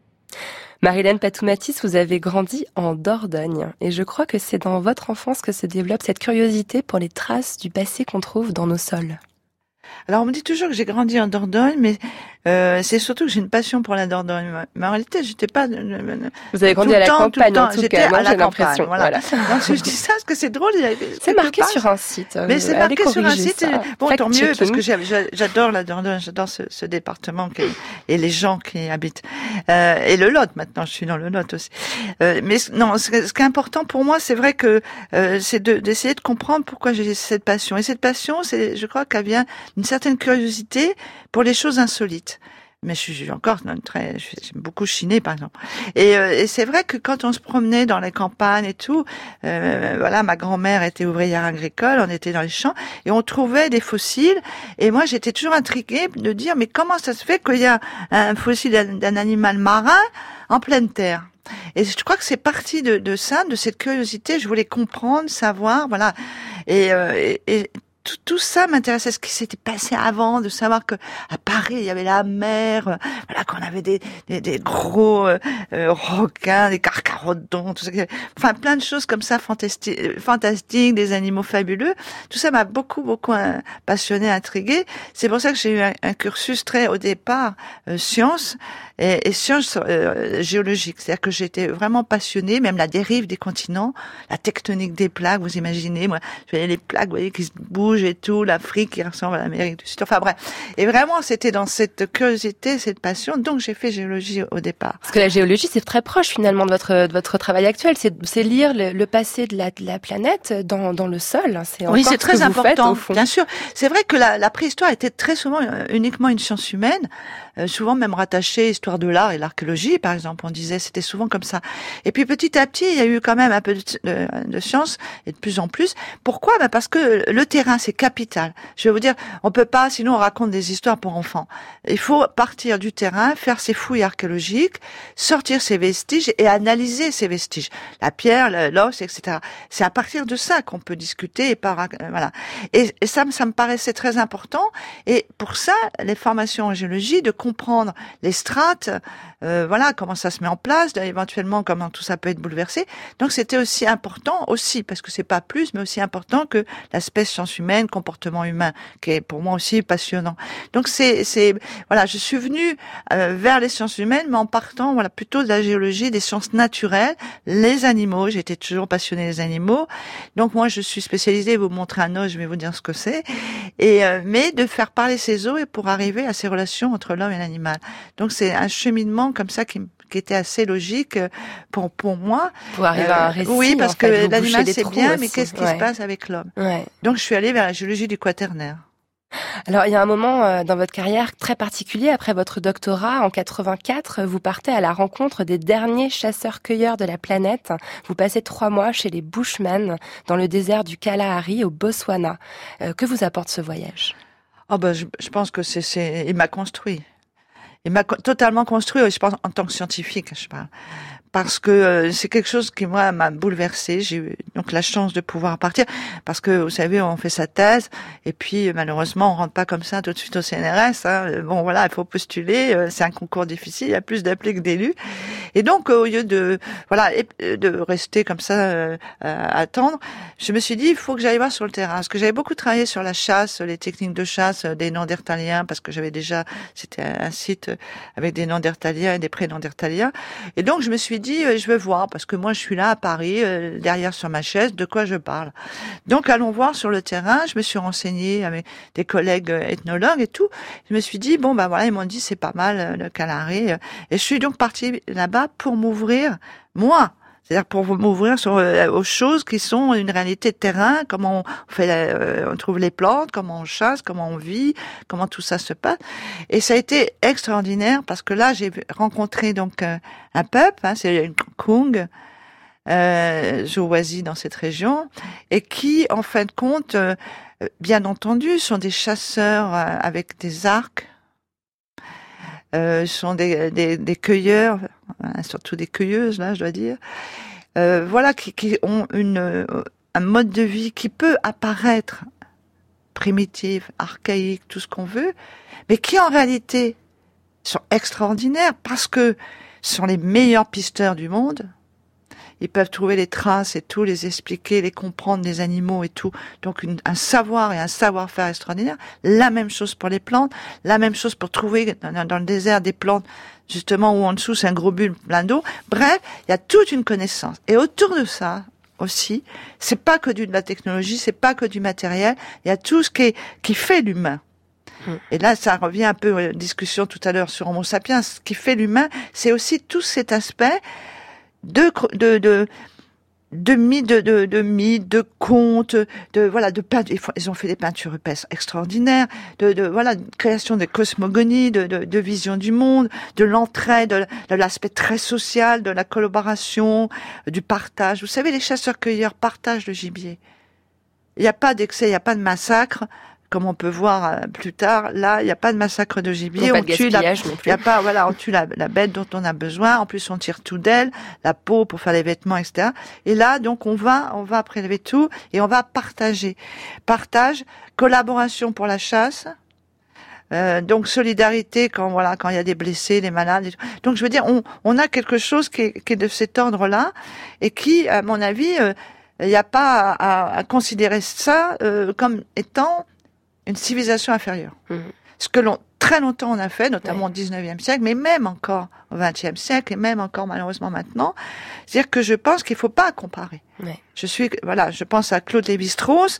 Marilène Patoumatis, vous avez grandi en Dordogne et je crois que c'est dans votre enfance que se développe cette curiosité pour les traces du passé qu'on trouve dans nos sols. Alors on me dit toujours que j'ai grandi en Dordogne, mais euh, c'est surtout que j'ai une passion pour la Dordogne. Mais en réalité, j'étais pas. Vous avez grandi à la temps, campagne, en tout j'étais cas. Moi, à la j'ai campagne, l'impression. Voilà. Voilà. Donc je dis ça parce que c'est drôle. C'est marqué part. sur un site. Mais c'est marqué sur un site. Ça. Bon, Fact tant mieux checking. parce que j'adore la Dordogne, j'adore ce, ce département qui, et les gens qui y habitent. Euh, et le Lot. Maintenant, je suis dans le Lot aussi. Euh, mais non, ce, ce qui est important pour moi, c'est vrai que euh, c'est de, d'essayer de comprendre pourquoi j'ai cette passion. Et cette passion, c'est, je crois qu'elle vient d'une certaine curiosité pour les choses insolites. Mais je suis encore très, j'aime beaucoup chiner, par exemple. Et, euh, et c'est vrai que quand on se promenait dans les campagnes et tout, euh, voilà, ma grand-mère était ouvrière agricole, on était dans les champs et on trouvait des fossiles. Et moi, j'étais toujours intriguée de dire, mais comment ça se fait qu'il y a un fossile d'un, d'un animal marin en pleine terre? Et je crois que c'est parti de, de ça, de cette curiosité. Je voulais comprendre, savoir, voilà. Et, euh, et, et Tout, tout ça m'intéressait, ce qui s'était passé avant, de savoir que à Paris il y avait la mer, euh, voilà, qu'on avait des des, des gros euh, euh, requins, des carcharodons, tout ça, enfin plein de choses comme ça fantastiques, fantastiques, des animaux fabuleux. Tout ça m'a beaucoup beaucoup euh, passionné, intrigué. C'est pour ça que j'ai eu un, un cursus très au départ euh, sciences et, et sciences euh, géologiques, c'est-à-dire que j'étais vraiment passionnée, même la dérive des continents, la tectonique des plaques. Vous imaginez, moi, je voyais les plaques, vous voyez, qui se bougent et tout, l'Afrique qui ressemble à l'Amérique du Sud. Enfin bref. Et vraiment, c'était dans cette curiosité, cette passion. Donc, j'ai fait géologie au départ. Parce que la géologie, c'est très proche finalement de votre de votre travail actuel. C'est, c'est lire le, le passé de la, de la planète dans dans le sol. C'est oui, c'est très ce que vous important. Faites, au fond. Bien sûr. C'est vrai que la, la préhistoire était très souvent euh, uniquement une science humaine, euh, souvent même rattachée à l'histoire de l'art et l'archéologie, par exemple. On disait, c'était souvent comme ça. Et puis petit à petit, il y a eu quand même un peu de, de, de science et de plus en plus. Pourquoi ? Ben parce que le terrain, c'est capital. Je vais vous dire, on peut pas, sinon on raconte des histoires pour enfants. Il faut partir du terrain, faire ses fouilles archéologiques, sortir ses vestiges et analyser ces vestiges. La pierre, l'os, et cetera. C'est à partir de ça qu'on peut discuter et par, voilà. Et, et ça, ça me paraissait très important. Et pour ça, les formations en géologie, de comprendre les strates, euh, voilà, comment ça se met en place, éventuellement comment tout ça peut être bouleversé. Donc c'était aussi important aussi, parce que c'est pas plus, mais aussi important que l'aspect science humaine, comportement humain, qui est pour moi aussi passionnant. Donc c'est, c'est, voilà, je suis venue euh, vers les sciences humaines, mais en partant, voilà, plutôt de la géologie, des sciences naturelles, les animaux. J'étais toujours passionnée des animaux. Donc moi, je suis spécialisée. Vous montrer un os, je vais vous dire ce que c'est. Et euh, mais de faire parler ces os et pour arriver à ces relations entre l'homme et l'animal. Donc c'est un cheminement comme ça qui qui était assez logique pour pour moi. Pour arriver euh, à un récit. Oui, parce en que fait, l'animal c'est bien, aussi. mais qu'est-ce qui ouais. se passe avec l'homme? Ouais. Donc je suis allée vers la géologie du quaternaire. Alors, il y a un moment euh, dans votre carrière très particulier. Après votre doctorat, en quatre-vingt-quatre, vous partez à la rencontre des derniers chasseurs-cueilleurs de la planète. Vous passez trois mois chez les Bushmen, dans le désert du Kalahari, au Botswana. Euh, que vous apporte ce voyage ? Oh ben, je, je pense que c'est, c'est, il m'a construit. Il m'a co- totalement construit, je pense, en tant que scientifique, je parle. Parce que euh, c'est quelque chose qui, moi, m'a bouleversée. J'ai eu donc la chance de pouvoir partir. Parce que, vous savez, on fait sa thèse, et puis, malheureusement, on rentre pas comme ça tout de suite au C N R S. Hein. Bon, voilà, il faut postuler. Euh, c'est un concours difficile. Il y a plus d'appelés que d'élus. Et donc, euh, au lieu de, voilà, de rester comme ça, euh, à attendre, je me suis dit, il faut que j'aille voir sur le terrain. Parce que j'avais beaucoup travaillé sur la chasse, les techniques de chasse des Néandertaliens, parce que j'avais déjà, c'était un site avec des Néandertaliens et des pré-Néandertaliens. Et donc, je me suis dit, je veux voir, parce que moi, je suis là à Paris, euh, derrière sur ma chaise, de quoi je parle. Donc, allons voir sur le terrain. Je me suis renseignée avec des collègues ethnologues et tout. Je me suis dit, bon, ben voilà, ils m'ont dit, c'est pas mal, le Kalahari. Et je suis donc partie là-bas pour m'ouvrir, moi. C'est-à-dire pour m'ouvrir sur euh, aux choses qui sont une réalité de terrain, comment on fait, euh, on trouve les plantes, comment on chasse, comment on vit, comment tout ça se passe. Et ça a été extraordinaire parce que là j'ai rencontré donc euh, un peuple, hein, c'est une Kung, euh, Zouazi dans cette région, et qui en fin de compte, euh, bien entendu, sont des chasseurs euh, avec des arcs. Euh, sont des, des, des cueilleurs, hein, surtout des cueilleuses, là, je dois dire, euh, voilà, qui, qui ont une, un mode de vie qui peut apparaître primitif, archaïque, tout ce qu'on veut, mais qui en réalité sont extraordinaires parce que ce sont les meilleurs pisteurs du monde. Ils peuvent trouver les traces et tout, les expliquer, les comprendre des animaux et tout. Donc une, un savoir et un savoir-faire extraordinaire. La même chose pour les plantes, la même chose pour trouver dans, dans le désert des plantes, justement où en dessous c'est un gros bulbe plein d'eau. Bref, il y a toute une connaissance. Et autour de ça aussi, c'est pas que du, de la technologie, c'est pas que du matériel. Il y a tout ce qui, est, qui fait l'humain. Et là, ça revient un peu à la discussion tout à l'heure sur Homo sapiens. Ce qui fait l'humain, c'est aussi tout cet aspect de de de de mythes, de de de mythes, de contes, de voilà, de peintures. Ils ont fait des peintures rupestres extraordinaires, de de voilà, de création des cosmogonies, de de de vision du monde, de l'entraide, de, de l'aspect très social, de la collaboration, du partage. Vous savez, les chasseurs-cueilleurs partagent le gibier. Il n'y a pas d'excès, il n'y a pas de massacre. Comme on peut voir euh, plus tard, là, il n'y a pas de massacre de gibier. On on tue la, il y a pas, voilà, on tue la, la bête dont on a besoin. En plus, on tire tout d'elle, la peau pour faire les vêtements, et cetera. Et là, donc, on va, on va prélever tout et on va partager. Partage, collaboration pour la chasse. Euh, donc solidarité quand voilà, quand il y a des blessés, des malades. Donc, je veux dire, on, on a quelque chose qui est, qui est de cet ordre-là et qui, à mon avis, euh, il n'y a pas à, à, à considérer ça euh, comme étant une civilisation inférieure. Mmh. Ce que l'on, très longtemps on a fait, notamment ouais. au dix-neuvième siècle, mais même encore au vingtième siècle, et même encore malheureusement maintenant. C'est-à-dire que je pense qu'il faut pas comparer. Ouais. Je suis, voilà, je pense à Claude Lévi-Strauss,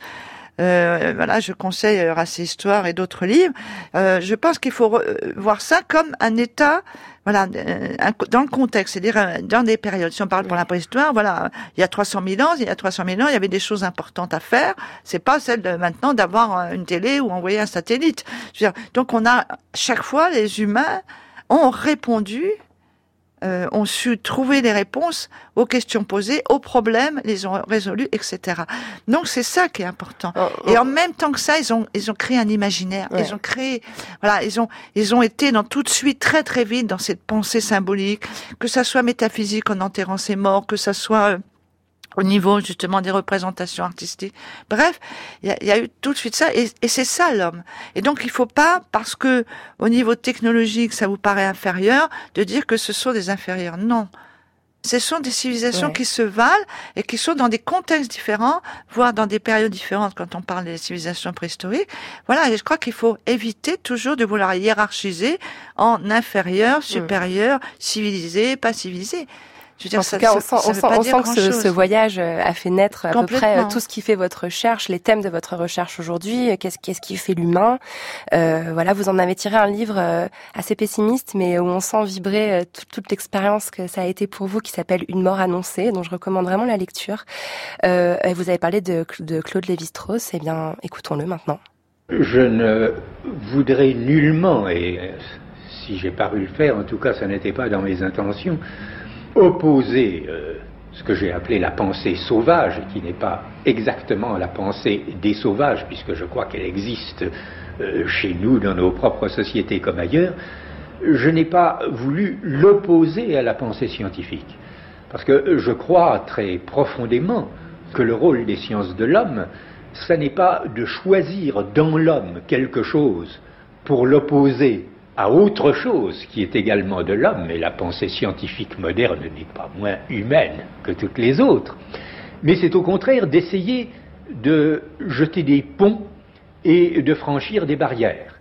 euh, voilà, je conseille Race et Histoire et d'autres livres. Euh, je pense qu'il faut re- voir ça comme un état, voilà, un, dans le contexte, c'est-à-dire dans des périodes. Si on parle pour la préhistoire, voilà, il y a trois cent mille ans, il y a trois cent mille ans, il y avait des choses importantes à faire. C'est pas celle de maintenant d'avoir une télé ou envoyer un satellite. Je veux dire, donc on a, chaque fois, les humains ont répondu, euh, ont su trouver les réponses aux questions posées, aux problèmes, les ont résolus, et cetera. Donc c'est ça qui est important. Oh, oh. Et en même temps que ça, ils ont ils ont créé un imaginaire. Ouais. Ils ont créé, voilà, ils ont ils ont été dans tout de suite très très vite dans cette pensée symbolique, que ça soit métaphysique en enterrant ses morts, que ça soit euh, au niveau justement des représentations artistiques. Bref, il y a, y a eu tout de suite ça, et, et c'est ça l'homme. Et donc il faut pas, parce que au niveau technologique ça vous paraît inférieur, de dire que ce sont des inférieurs. Non. Ce sont des civilisations ouais. qui se valent et qui sont dans des contextes différents, voire dans des périodes différentes quand on parle des civilisations préhistoriques. Voilà, et je crois qu'il faut éviter toujours de vouloir hiérarchiser en inférieur, supérieur, mmh. civilisé, pas civilisé. Je veux dire, en ça, tout cas, on ça, sent, on sent, on sent que ce, ce voyage a fait naître à peu près tout ce qui fait votre recherche, les thèmes de votre recherche aujourd'hui. Qu'est-ce, qu'est-ce qui fait l'humain ? euh, Voilà, vous en avez tiré un livre euh, assez pessimiste, mais où on sent vibrer euh, toute, toute l'expérience que ça a été pour vous, qui s'appelle Une mort annoncée, dont je recommande vraiment la lecture. Euh, vous avez parlé de, de Claude Lévi-Strauss. Eh bien, écoutons-le maintenant. Je ne voudrais nullement, et si j'ai paru le faire, en tout cas, ça n'était pas dans mes intentions, opposer euh, ce que j'ai appelé la pensée sauvage, qui n'est pas exactement la pensée des sauvages, puisque je crois qu'elle existe euh, chez nous, dans nos propres sociétés comme ailleurs. Je n'ai pas voulu l'opposer à la pensée scientifique, parce que je crois très profondément que le rôle des sciences de l'homme, ça n'est pas de choisir dans l'homme quelque chose pour l'opposer à autre chose qui est également de l'homme, mais la pensée scientifique moderne n'est pas moins humaine que toutes les autres, mais c'est au contraire d'essayer de jeter des ponts et de franchir des barrières.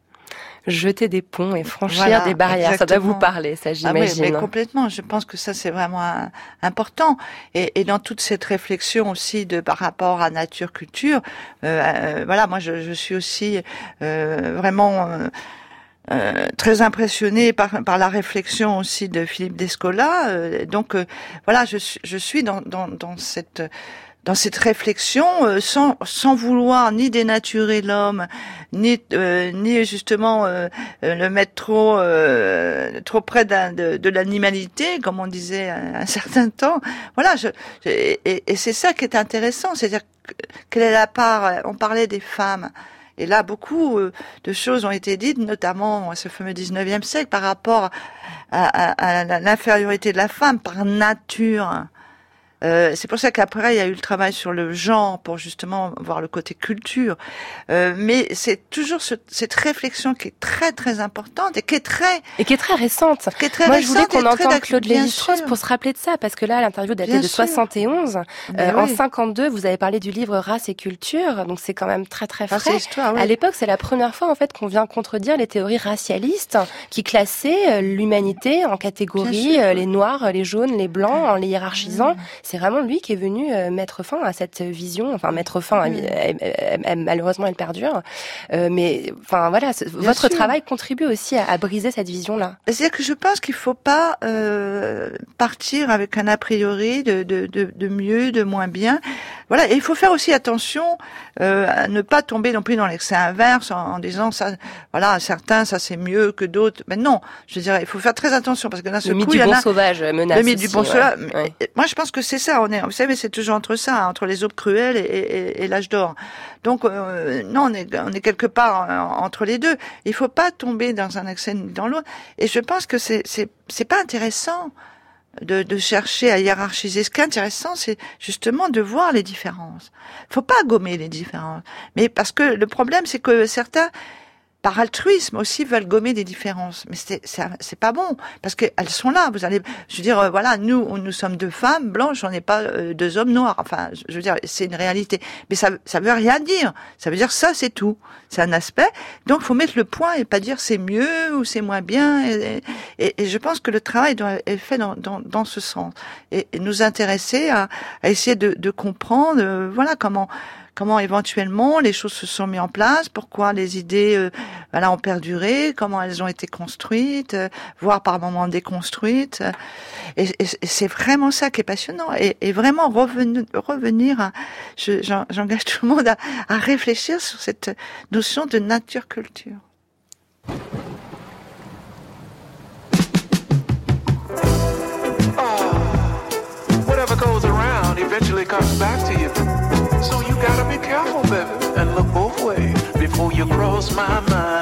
Jeter des ponts et franchir voilà, des barrières, exactement. Ça doit vous parler, ça j'imagine. Ah oui, mais complètement, je pense que ça c'est vraiment un, important. Et, et dans toute cette réflexion aussi de par rapport à nature-culture, euh, euh, voilà, moi je, je suis aussi euh, vraiment... Euh, Euh, très impressionné par, par la réflexion aussi de Philippe Descola. Euh, donc euh, voilà, je, je suis dans, dans, dans cette dans cette réflexion euh, sans sans vouloir ni dénaturer l'homme, ni euh, ni justement euh, le mettre trop euh, trop près d'un, de, de l'animalité, comme on disait un, un certain temps. Voilà, je, je et, et c'est ça qui est intéressant, c'est-à-dire quelle est la part. On parlait des femmes. Et là, beaucoup de choses ont été dites, notamment à ce fameux dix-neuvième siècle, par rapport à, à, à l'infériorité de la femme par nature. Euh, c'est pour ça qu'après, il y a eu le travail sur le genre pour justement voir le côté culture. Euh, mais c'est toujours ce, cette réflexion qui est très très importante et qui est très et qui est très récente. Qui est très Moi, récente je voulais qu'on entende Claude bien Lévi-Strauss sûr. pour se rappeler de ça, parce que là, l'interview datait Bien de sûr. soixante et onze. Ben Euh, En oui. cinquante-deux, vous avez parlé du livre Race et culture, donc c'est quand même très très Enfin, frais. c'est l'histoire, oui. À l'époque, c'est la première fois en fait qu'on vient contredire les théories racialistes qui classaient euh, l'humanité en Bien catégories, sûr. euh, les noirs, les jaunes, les blancs, en les hiérarchisant. C'est vraiment lui qui est venu euh, mettre fin à cette vision, enfin mettre fin, Mm. elle- elle- elle- malheureusement elle perdure. Euh, mais enfin voilà, ce- votre sûr. travail contribue aussi à, à briser cette vision-là. C'est-à-dire que je pense qu'il faut pas euh, partir avec un a priori de, de, de, de mieux, de moins bien. Voilà, et il faut faire aussi attention euh, à ne pas tomber non plus dans l'excès inverse en, en disant ça, voilà, certains ça c'est mieux que d'autres. Mais non, je dirais, il faut faire très attention parce que d'un seul Le mythe coup, du il y en bon a. sauvage menace Le mythe du aussi, bon ouais. sauvage. Ouais. Moi, je pense que c'est ça. On est, vous savez, c'est toujours entre ça, entre les aubes cruelles et, et, et l'âge d'or. Donc, euh, non, on est, on est quelque part euh, entre les deux. Il faut pas tomber dans un excès ni dans l'autre. Et je pense que c'est, c'est, c'est pas intéressant de, de chercher à hiérarchiser. Ce qui est intéressant, c'est justement de voir les différences. Faut pas gommer les différences. Mais parce que le problème, c'est que certains, par altruisme aussi, veulent gommer des différences. Mais c'est, c'est, c'est pas bon. Parce qu'elles sont là. Vous allez, je veux dire, euh, voilà, nous, nous sommes deux femmes blanches, on n'est pas euh, deux hommes noirs. Enfin, je veux dire, c'est une réalité. Mais ça, ça veut rien dire. Ça veut dire ça, c'est tout. C'est un aspect. Donc, faut mettre le point et pas dire c'est mieux ou c'est moins bien. Et, et, et je pense que le travail doit être fait dans, dans, dans ce sens. Et, et nous intéresser à, à essayer de, de comprendre, euh, voilà, comment, comment éventuellement les choses se sont mises en place, pourquoi les idées euh, voilà, ont perduré, comment elles ont été construites, euh, voire par moments déconstruites. Et, et, et c'est vraiment ça qui est passionnant. Et, et vraiment revenir, revenir à, je, j'en, j'engage tout le monde à, à réfléchir sur cette notion de nature-culture. Whatever goes around eventually comes back to you. So you gotta be careful, baby, and look both ways before you cross my mind.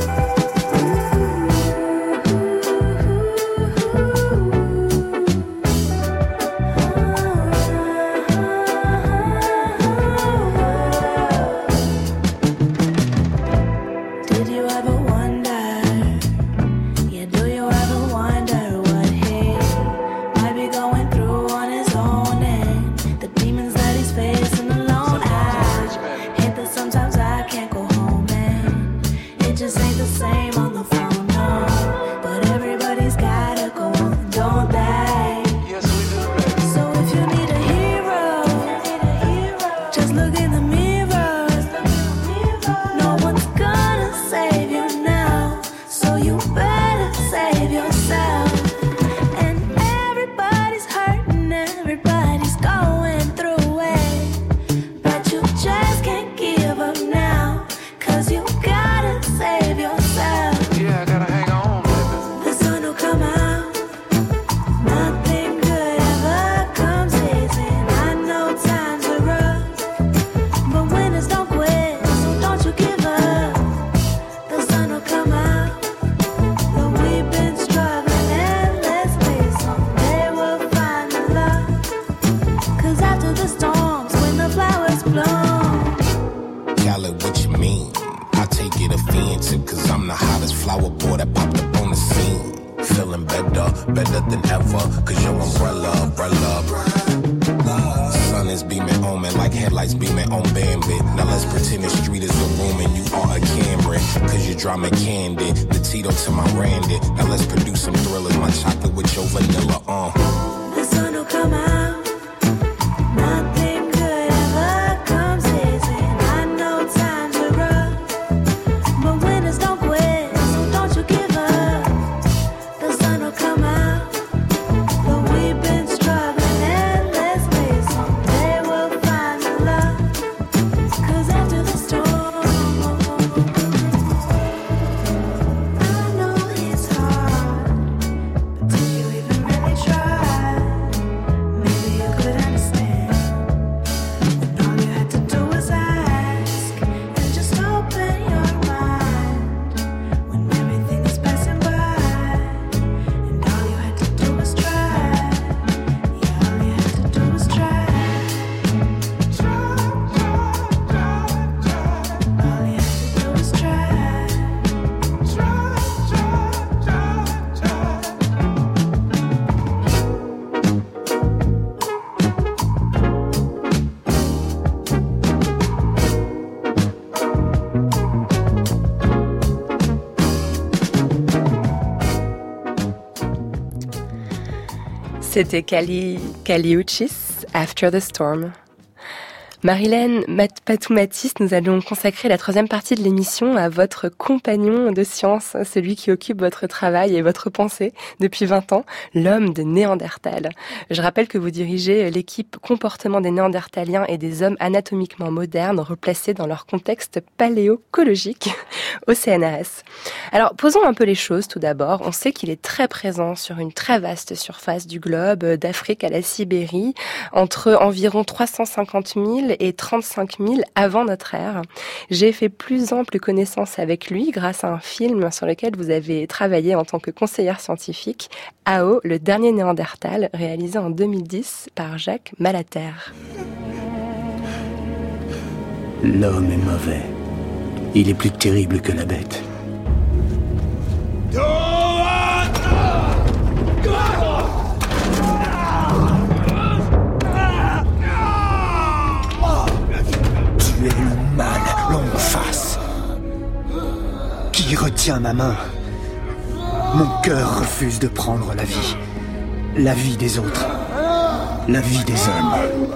Did you ever wonder? Yeah, do you ever wonder what he might be going through on his own and the demons that he's facing alone? I hate that sometimes I can't go home and it just ain't the same on the phone, no. But everybody's gotta go on, don't they? Yes, we do, baby. So if you need a hero, just look in the mirror. No one's gonna save you now, so you better save yourself. And everybody's hurting, everybody's going through it, but you just can't give up now, cause you gotta save yourself. Yeah, I gotta hang on, baby. The sun will come out, nothing good ever comes easy. I know times are rough, but winners don't quit, so don't you give up. The sun will come out, but we've been struggling endlessly. Someday we'll find the love, cause after the storms, when the flowers bloom. Khaled, what you mean? I take it offensive, cause I'm the hottest flower boy that popped up on the scene. Feeling better, better than ever, cause your umbrella, umbrella. Sun is beaming on me like headlights beaming on Bambit. Now let's pretend the street is a room and you are a Camry, cause you're drama candy, the Tito to my Randy. Now let's produce some thrillers, my chocolate with your vanilla, uh. The sun will come out, nothing good ever comes easy. I know times are rough, but winners don't quit, so don't you give up. The sun will come out, but we've been struggling endlessly. Someday we'll find the love, cause after the storm, I know it's hard, but did you even really try? C'était Kali Kaliuchis, After the Storm. Marilène Patou-Mathis, nous allons consacrer la troisième partie de l'émission à votre compagnon de science, celui qui occupe votre travail et votre pensée depuis vingt ans, l'homme de Néandertal. Je rappelle que vous dirigez l'équipe Comportement des Néandertaliens et des hommes anatomiquement modernes replacés dans leur contexte paléoécologique au C N R S. Alors, posons un peu les choses tout d'abord. On sait qu'il est très présent sur une très vaste surface du globe, d'Afrique à la Sibérie, entre environ trois cent cinquante mille et trente-cinq mille avant notre ère. J'ai fait plus ample connaissance avec lui grâce à un film sur lequel vous avez travaillé en tant que conseillère scientifique, Ao, le dernier Néandertal, réalisé en deux mille dix par Jacques Malater. L'homme est mauvais. Il est plus terrible que la bête. Tu es le mal, longue face. Qui retient ma main? Mon cœur refuse de prendre la vie. La vie des autres. La vie des hommes.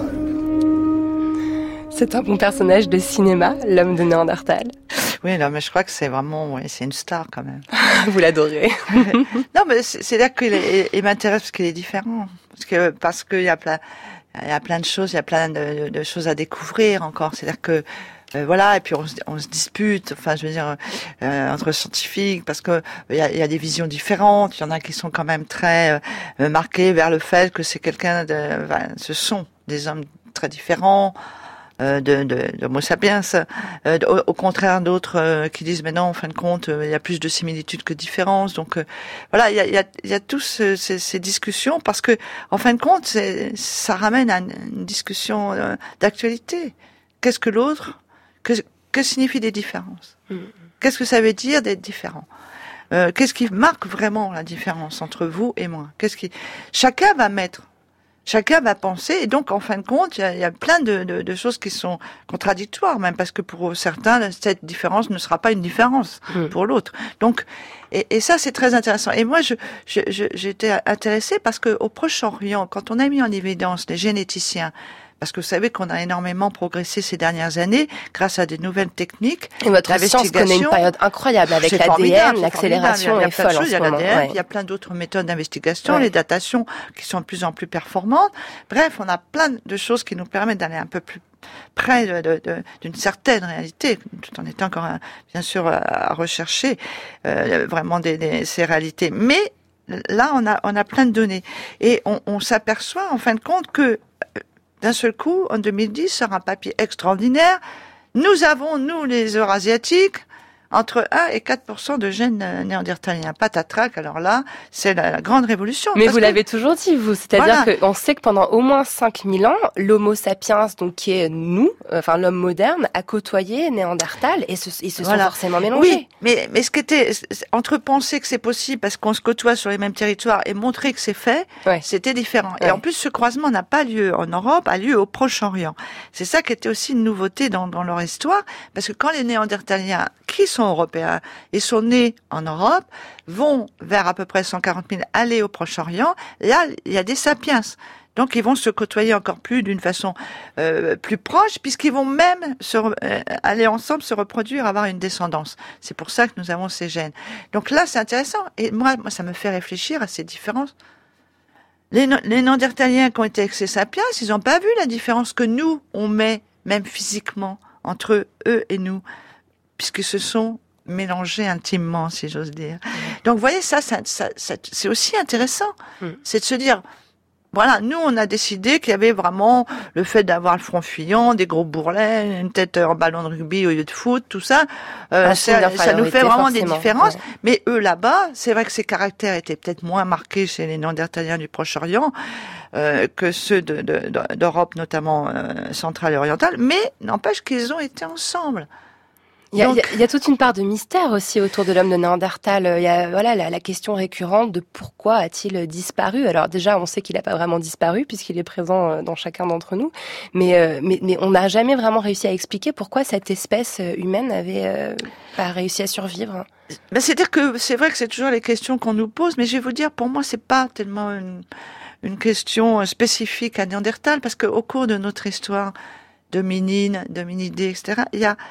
C'est un bon personnage de cinéma, l'homme de Néandertal. Oui, non, mais je crois que c'est vraiment, oui, c'est une star quand même. Vous l'adorez. Non, mais c'est, c'est là qu'il est, il m'intéresse parce qu'il est différent. Parce que, parce qu'il y a plein, il y a plein de choses, il y a plein de, de choses à découvrir encore. C'est-à-dire que, euh, voilà, et puis on, on se dispute, enfin, je veux dire, euh, entre scientifiques, parce que il y a, il y a des visions différentes. Il y en a qui sont quand même très euh, marquées vers le fait que c'est quelqu'un de, enfin, ce sont des hommes très différents. De, de, d'Homo sapiens, euh, au, au contraire d'autres euh, qui disent mais non, en fin de compte, euh, il y a plus de similitudes que de différences. Donc euh, voilà, il y a, il y a, il y a tous ce, ces, ces discussions parce que en fin de compte, c'est, ça ramène à une, une discussion euh, d'actualité. Qu'est-ce que l'autre? Que, que signifient des différences? mmh. Qu'est-ce que ça veut dire d'être différent? euh, Qu'est-ce qui marque vraiment la différence entre vous et moi? Qu'est-ce qui chacun va mettre? Chacun va penser, et donc en fin de compte, il y a, il y a plein de, de, de choses qui sont contradictoires, même parce que pour certains, cette différence ne sera pas une différence mmh. pour l'autre. Donc, et, et ça, c'est très intéressant. Et moi, je, je, je, j'étais intéressée parce que au Proche-Orient, quand on a mis en évidence les généticiens, parce que vous savez qu'on a énormément progressé ces dernières années grâce à des nouvelles techniques. Et votre science connaît une période incroyable avec l'A D N, l'accélération est folle en ce moment. Il y a plein d'autres méthodes d'investigation, ouais. les datations qui sont de plus en plus performantes. Bref, on a plein de choses qui nous permettent d'aller un peu plus près de, de, de, d'une certaine réalité, tout en étant encore bien sûr à rechercher euh, vraiment des, des, ces réalités. Mais là, on a, on a plein de données et on, on s'aperçoit en fin de compte que d'un seul coup, en deux mille dix, sur un papier extraordinaire, nous avons, nous, les Eurasiatiques, entre un et quatre pour cent de gènes néandertaliens. Patatrac, alors là, c'est la, la grande révolution. Mais vous que... l'avez toujours dit, vous. C'est-à-dire voilà. qu'on sait que pendant au moins cinq mille ans, l'Homo sapiens, donc qui est nous, enfin l'homme moderne, a côtoyé Néandertal et se, ils se voilà. sont forcément mélangés. Oui, mais, mais ce qui était, entre penser que c'est possible parce qu'on se côtoie sur les mêmes territoires et montrer que c'est fait, ouais. c'était différent. Ouais. Et en plus, ce croisement n'a pas lieu en Europe, a lieu au Proche-Orient. C'est ça qui était aussi une nouveauté dans, dans leur histoire, parce que quand les Néandertaliens, qui sont européens et sont nés en Europe, vont vers à peu près cent quarante mille aller au Proche-Orient, là, il y a des sapiens. Donc, ils vont se côtoyer encore plus d'une façon euh, plus proche, puisqu'ils vont même se, euh, aller ensemble, se reproduire, avoir une descendance. C'est pour ça que nous avons ces gènes. Donc là, c'est intéressant. Et moi, moi ça me fait réfléchir à ces différences. Les, les Néandertaliens qui ont été avec ces sapiens, ils n'ont pas vu la différence que nous, on met, même physiquement, entre eux et nous, puisque se sont mélangés intimement, si j'ose dire. Donc, vous voyez, ça, ça, ça, ça c'est aussi intéressant. Mm. C'est de se dire, voilà, nous, on a décidé qu'il y avait vraiment le fait d'avoir le front fuyant, des gros bourrelets, une tête en ballon de rugby au lieu de foot, tout ça. Euh, ça, ça nous fait vraiment des différences. Ouais. Mais eux, là-bas, c'est vrai que ces caractères étaient peut-être moins marqués chez les Néandertaliens du Proche-Orient, euh, que ceux de, de, de, d'Europe, notamment euh, centrale et orientale. Mais n'empêche qu'ils ont été ensemble. Il y, a, Donc... il y a toute une part de mystère aussi autour de l'homme de Néandertal. Il y a voilà la, la question récurrente de pourquoi a-t-il disparu. Alors déjà, on sait qu'il n'a pas vraiment disparu puisqu'il est présent dans chacun d'entre nous, mais euh, mais, mais on n'a jamais vraiment réussi à expliquer pourquoi cette espèce humaine n'avait euh, pas réussi à survivre. Ben, c'est-à-dire que c'est vrai que c'est toujours les questions qu'on nous pose, mais je vais vous dire, pour moi, c'est pas tellement une une question spécifique à Néandertal, parce qu'au cours de notre histoire, d'hominines, d'hominidés, et cetera, il y a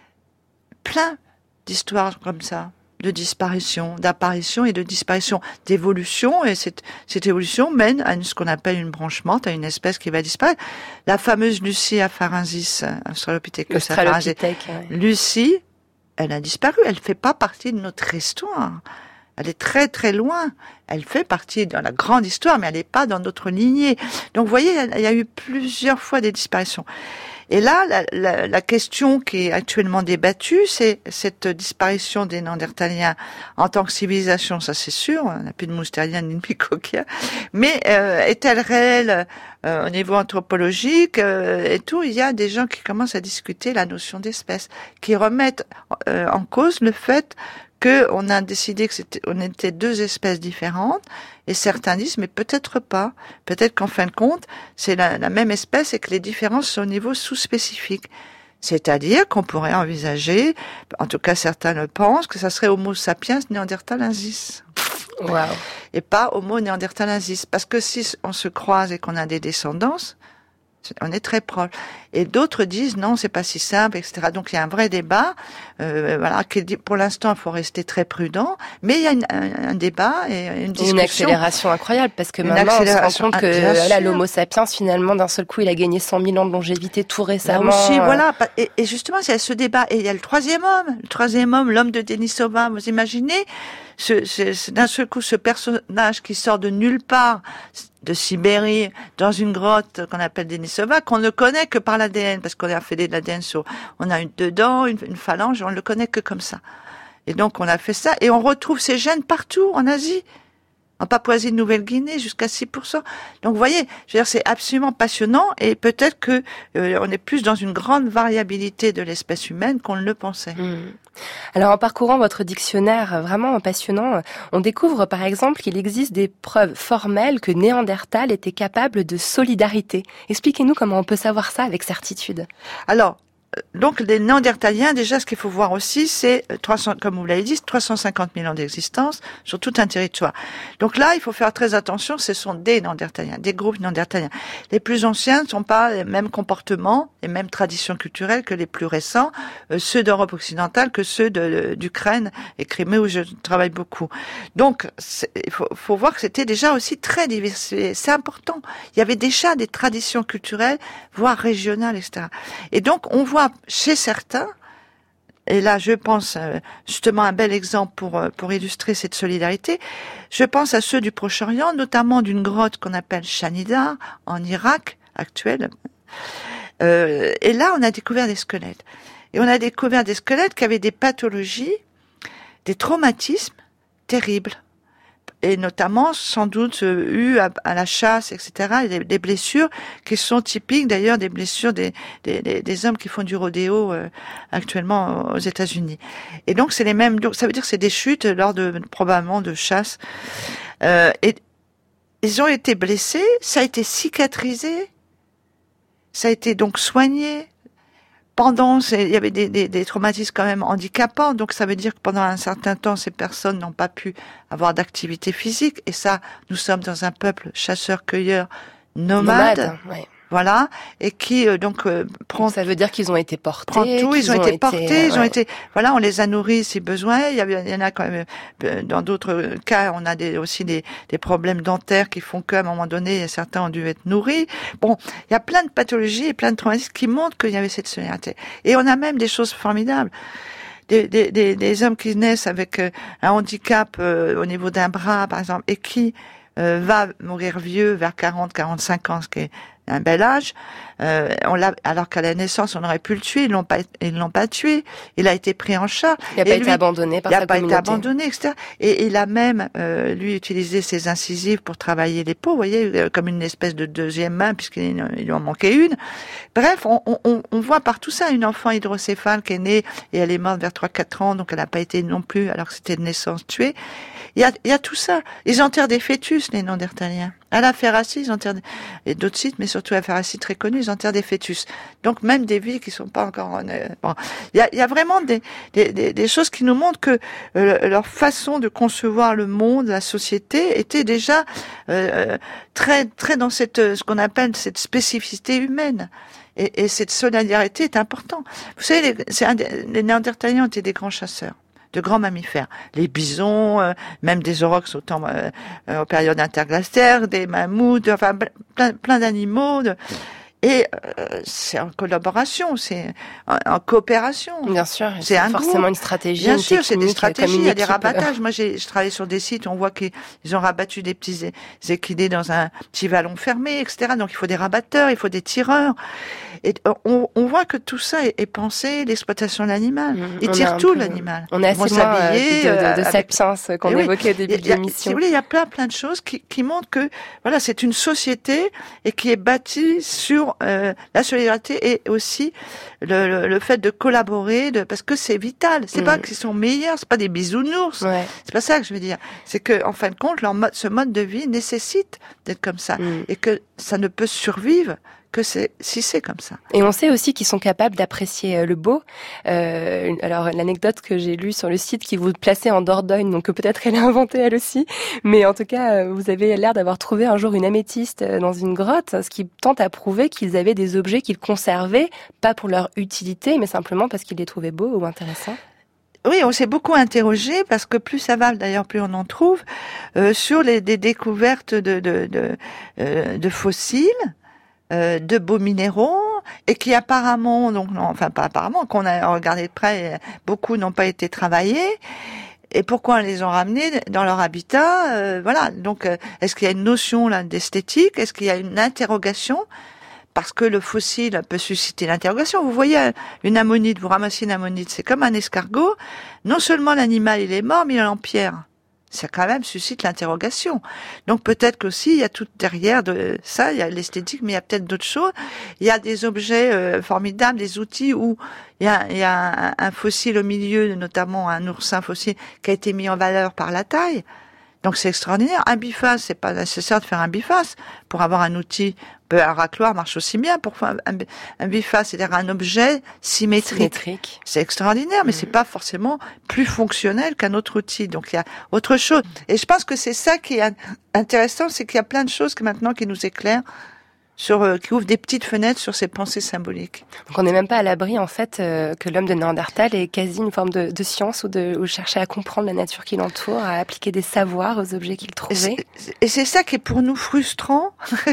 plein d'histoires comme ça, de disparition, d'apparition et de disparition, d'évolution, et cette, cette évolution mène à une, ce qu'on appelle une branchemante, à une espèce qui va disparaître. La fameuse Lucie afarensis, Australopithecus afarensis, ouais. Lucie, elle a disparu, elle fait pas partie de notre histoire. Elle est très très loin. Elle fait partie de la grande histoire, mais elle n'est pas dans notre lignée. Donc vous voyez, il y a eu plusieurs fois des disparitions. Et là, la, la, la question qui est actuellement débattue, c'est cette disparition des Néandertaliens en tant que civilisation, ça c'est sûr, on n'a plus de moustériens ni de micoquia, mais euh, est-elle réelle euh, au niveau anthropologique euh, et tout? Il y a des gens qui commencent à discuter la notion d'espèce, qui remettent euh, en cause le fait que on a décidé que c'était, on était deux espèces différentes, et certains disent, mais peut-être pas. Peut-être qu'en fin de compte, c'est la, la même espèce et que les différences sont au niveau sous-spécifique. C'est-à-dire qu'on pourrait envisager, en tout cas certains le pensent, que ça serait Homo sapiens néanderthalensis. Wow. Et pas Homo néanderthalensis. Parce que si on se croise et qu'on a des descendances, on est très proche. Et d'autres disent non, c'est pas si simple, et cetera. Donc il y a un vrai débat. Euh, voilà, qui dit, pour l'instant, il faut rester très prudent, mais il y a une, un, un débat et une discussion. Une accélération incroyable, parce que maintenant on se rend compte que là, l'Homo sapiens, finalement, d'un seul coup, il a gagné cent mille ans de longévité tout récemment. Là aussi, voilà. Et, et justement, il y a ce débat. Et il y a le troisième homme, le troisième homme, l'homme de Denisova. Vous imaginez, ce, ce, ce, d'un seul coup, ce personnage qui sort de nulle part, de Sibérie, dans une grotte qu'on appelle Denisova, qu'on ne connaît que par l'A D N, parce qu'on a fait de l'A D N sur, on a une dedans, une, une phalange, on ne le connaît que comme ça. Et donc, on a fait ça, et on retrouve ces gènes partout, en Asie, en Papouasie-Nouvelle-Guinée, jusqu'à six pour cent. Donc, vous voyez, je veux dire, c'est absolument passionnant, et peut-être que euh, on est plus dans une grande variabilité de l'espèce humaine qu'on ne le pensait. Mmh. Alors, en parcourant votre dictionnaire vraiment passionnant, on découvre par exemple qu'il existe des preuves formelles que Néandertal était capable de solidarité. Expliquez-nous comment on peut savoir ça avec certitude. Alors, donc les Néandertaliens, déjà, ce qu'il faut voir aussi, c'est trois cents, comme vous l'avez dit, trois cent cinquante mille ans d'existence sur tout un territoire. Donc là, il faut faire très attention. Ce sont des Néandertaliens, des groupes Néandertaliens. Les plus anciens ne sont pas les mêmes comportements, les mêmes traditions culturelles que les plus récents, euh, ceux d'Europe occidentale que ceux de, d'Ukraine et Crimée où je travaille beaucoup. Donc, il faut, faut voir que c'était déjà aussi très diversifié. C'est important. Il y avait déjà des traditions culturelles, voire régionales, et cetera. Et donc, on voit chez certains, et là je pense justement un bel exemple pour pour illustrer cette solidarité, je pense à ceux du Proche-Orient, notamment d'une grotte qu'on appelle Shanida en Irak actuel. Euh, et là on a découvert des squelettes. Et on a découvert des squelettes qui avaient des pathologies, des traumatismes terribles. Et notamment, sans doute, euh, eu à, à la chasse, et cetera, et des, des blessures qui sont typiques, d'ailleurs, des blessures des, des, des, des hommes qui font du rodéo euh, actuellement aux États-Unis. Et donc, c'est les mêmes. Donc, ça veut dire que c'est des chutes lors de probablement de chasse. Euh, et ils ont été blessés, ça a été cicatrisé, ça a été donc soigné. Pendant, il y avait des, des, des traumatismes quand même handicapants, donc ça veut dire que pendant un certain temps, ces personnes n'ont pas pu avoir d'activité physique. Et ça, nous sommes dans un peuple chasseur-cueilleur nomade, nomade ouais. Voilà, et qui euh, donc euh, prend. Donc ça veut dire qu'ils ont été portés. Prend tout, ils ont, ont été portés, été, ils ouais. ont été. Voilà, on les a nourris si besoin. Il y, avait, il y en a quand même. Dans d'autres cas, on a des, aussi des, des problèmes dentaires qui font qu'à un moment donné, certains ont dû être nourris. Bon, il y a plein de pathologies et plein de traumatismes qui montrent qu'il y avait cette solidarité. Et on a même des choses formidables. Des, des, des, des hommes qui naissent avec un handicap euh, au niveau d'un bras, par exemple, et qui euh, va mourir vieux vers quarante, quarante-cinq ans, ce qui est un bel âge. Euh, on l'a, alors qu'à la naissance, on aurait pu le tuer. Ils l'ont pas, ils l'ont pas tué. Il a été pris en charge. Il n'a pas été abandonné par sa communauté. Il n'a pas été abandonné, et cetera. Et il a même, euh, lui, utilisé ses incisives pour travailler les peaux, vous voyez, comme une espèce de deuxième main, puisqu'il il lui en manquait une. Bref, on, on, on voit par tout ça une enfant hydrocéphale qui est née et elle est morte vers trois quatre ans, donc elle n'a pas été non plus, alors que c'était de naissance tuée. Il y a, il y a tout ça. Ils enterrent des fœtus, les Néandertaliens, À la Ferracie, ils enterrent, et d'autres sites, mais surtout à la Ferracie très connue, ils enterrent des fœtus. Donc même des vies qui sont pas encore... Euh, bon. Il y a, il y a vraiment des, des, des, des choses qui nous montrent que euh, leur façon de concevoir le monde, la société, était déjà euh, très très dans cette ce qu'on appelle cette spécificité humaine. Et, et cette solidarité est importante. Vous savez, les, c'est un, les Néandertaliens étaient des grands chasseurs, de grands mammifères. Les bisons, euh, même des aurochs au temps, euh, euh, aux périodes interglaciaires, des mammouths, enfin plein, plein d'animaux. De, et euh, c'est en collaboration, c'est en, en coopération. Bien sûr, c'est, c'est un forcément groupe. une stratégie. Bien une sûr, c'est des stratégies, il y a des équipe. rabattages. Moi, j'ai je travaille sur des sites, on voit qu'ils ont rabattu des petits équidés dans un petit vallon fermé, et cetera. Donc il faut des rabatteurs, il faut des tireurs. Et on, on voit que tout ça est, est pensé, l'exploitation de l'animal. Mmh, Ils tirent tout, peu, l'animal. On est assez loin euh, de, de, de avec... Sapiens qu'on et évoquait oui, au début de l'émission. Si vous voulez, il y a plein, plein de choses qui, qui montrent que voilà, c'est une société et qui est bâtie sur euh, la solidarité et aussi le, le, le fait de collaborer, de, parce que c'est vital. C'est mmh. pas qu'ils sont meilleurs, c'est pas des bisounours. Ouais. C'est pas ça que je veux dire. C'est que, en fin de compte, leur mode, ce mode de vie nécessite d'être comme ça mmh. et que ça ne peut survivre que c'est, si c'est comme ça. Et on sait aussi qu'ils sont capables d'apprécier le beau. Euh, alors, l'anecdote que j'ai lue sur le site qui vous plaçait en Dordogne, donc peut-être elle a inventé elle aussi, mais en tout cas, vous avez l'air d'avoir trouvé un jour une améthyste dans une grotte, ce qui tente à prouver qu'ils avaient des objets qu'ils conservaient, pas pour leur utilité, mais simplement parce qu'ils les trouvaient beaux ou intéressants. Oui, on s'est beaucoup interrogé parce que plus ça va, d'ailleurs, plus on en trouve euh, sur les des découvertes de de de, euh, de fossiles. Euh, de beaux minéraux et qui apparemment, donc non, enfin pas apparemment, qu'on a regardé de près, beaucoup n'ont pas été travaillés. Et pourquoi ils les ont ramenés dans leur habitat euh, Voilà. Donc, euh, est-ce qu'il y a une notion là d'esthétique ? Est-ce qu'il y a une interrogation ? Parce que le fossile peut susciter l'interrogation. Vous voyez une ammonite, vous ramassez une ammonite, c'est comme un escargot. Non seulement l'animal il est mort, mais il est en pierre. Ça quand même suscite l'interrogation. Donc peut-être qu'aussi il y a tout derrière de ça, il y a l'esthétique, mais il y a peut-être d'autres choses. Il y a des objets euh, formidables, des outils où il y a, il y a un, un fossile au milieu, notamment un oursin fossile qui a été mis en valeur par la taille. Donc c'est extraordinaire. Un biface, c'est pas nécessaire de faire un biface pour avoir un outil. Un racloir marche aussi bien pour faire un, un biface, c'est-à-dire un objet symétrique. symétrique. C'est extraordinaire, mais mmh. c'est pas forcément plus fonctionnel qu'un autre outil. Donc il y a autre chose. Et je pense que c'est ça qui est intéressant, c'est qu'il y a plein de choses que maintenant qui nous éclairent. Sur, euh, qui ouvre des petites fenêtres sur ces pensées symboliques. Donc on n'est même pas à l'abri en fait euh, que l'homme de Néandertal ait quasi une forme de, de science ou de ou chercher à comprendre la nature qui l'entoure, à appliquer des savoirs aux objets qu'il trouvait. Et c'est, et c'est ça qui est pour nous frustrant,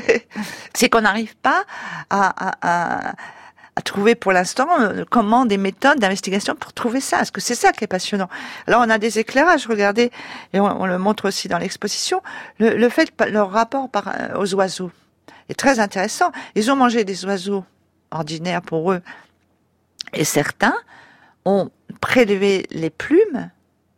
c'est qu'on n'arrive pas à, à, à, à trouver pour l'instant euh, comment des méthodes d'investigation pour trouver ça. Parce que c'est ça qui est passionnant. Alors on a des éclairages, regardez, et on, on le montre aussi dans l'exposition, le, le fait leur rapport par, euh, aux oiseaux. C'est très intéressant. Ils ont mangé des oiseaux ordinaires pour eux. Et certains ont prélevé les plumes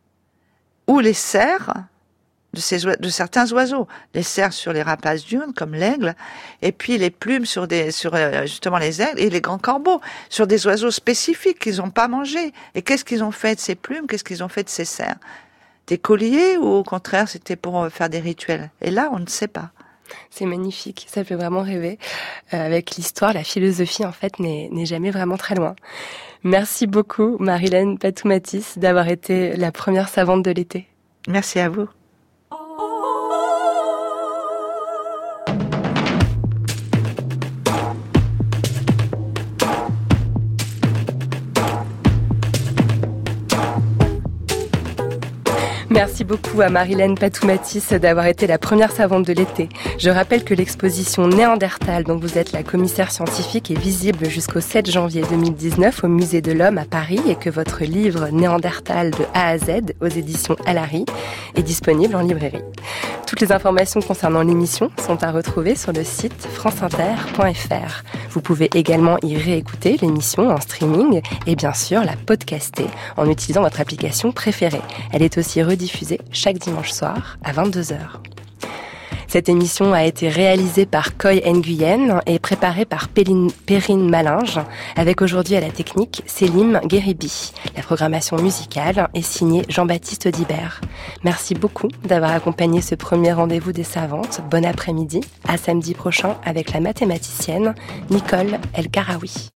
ou les cerfs de, ces, de certains oiseaux. Les cerfs sur les rapaces diurnes, comme l'aigle, et puis les plumes sur, des, sur justement les aigles et les grands corbeaux, sur des oiseaux spécifiques qu'ils n'ont pas mangés. Et qu'est-ce qu'ils ont fait de ces plumes ? Qu'est-ce qu'ils ont fait de ces cerfs ? Des colliers ou au contraire, c'était pour faire des rituels ? Et là, on ne sait pas. C'est magnifique, ça fait vraiment rêver. Euh, avec l'histoire, la philosophie, en fait, n'est, n'est jamais vraiment très loin. Merci beaucoup, Marilène Patou-Mathis, d'avoir été la première savante de l'été. Merci à vous. Merci beaucoup à Marilène Patou-Mathis d'avoir été la première savante de l'été. Je rappelle que l'exposition Néandertal, dont vous êtes la commissaire scientifique, est visible jusqu'au sept janvier deux mille dix-neuf au Musée de l'Homme à Paris et que votre livre Néandertal de A à Z aux éditions Alary est disponible en librairie. Toutes les informations concernant l'émission sont à retrouver sur le site franceinter point f r. Vous pouvez également y réécouter l'émission en streaming et bien sûr la podcaster en utilisant votre application préférée. Elle est aussi rediffusée chaque dimanche soir à vingt-deux heures. Cette émission a été réalisée par Coy Nguyen et préparée par Péline, Perrine Malinge, avec aujourd'hui à la technique Célim Guéribi. La programmation musicale est signée Jean-Baptiste Audibert. Merci beaucoup d'avoir accompagné ce premier rendez-vous des savantes. Bon après-midi, à samedi prochain avec la mathématicienne Nicole El Karaoui.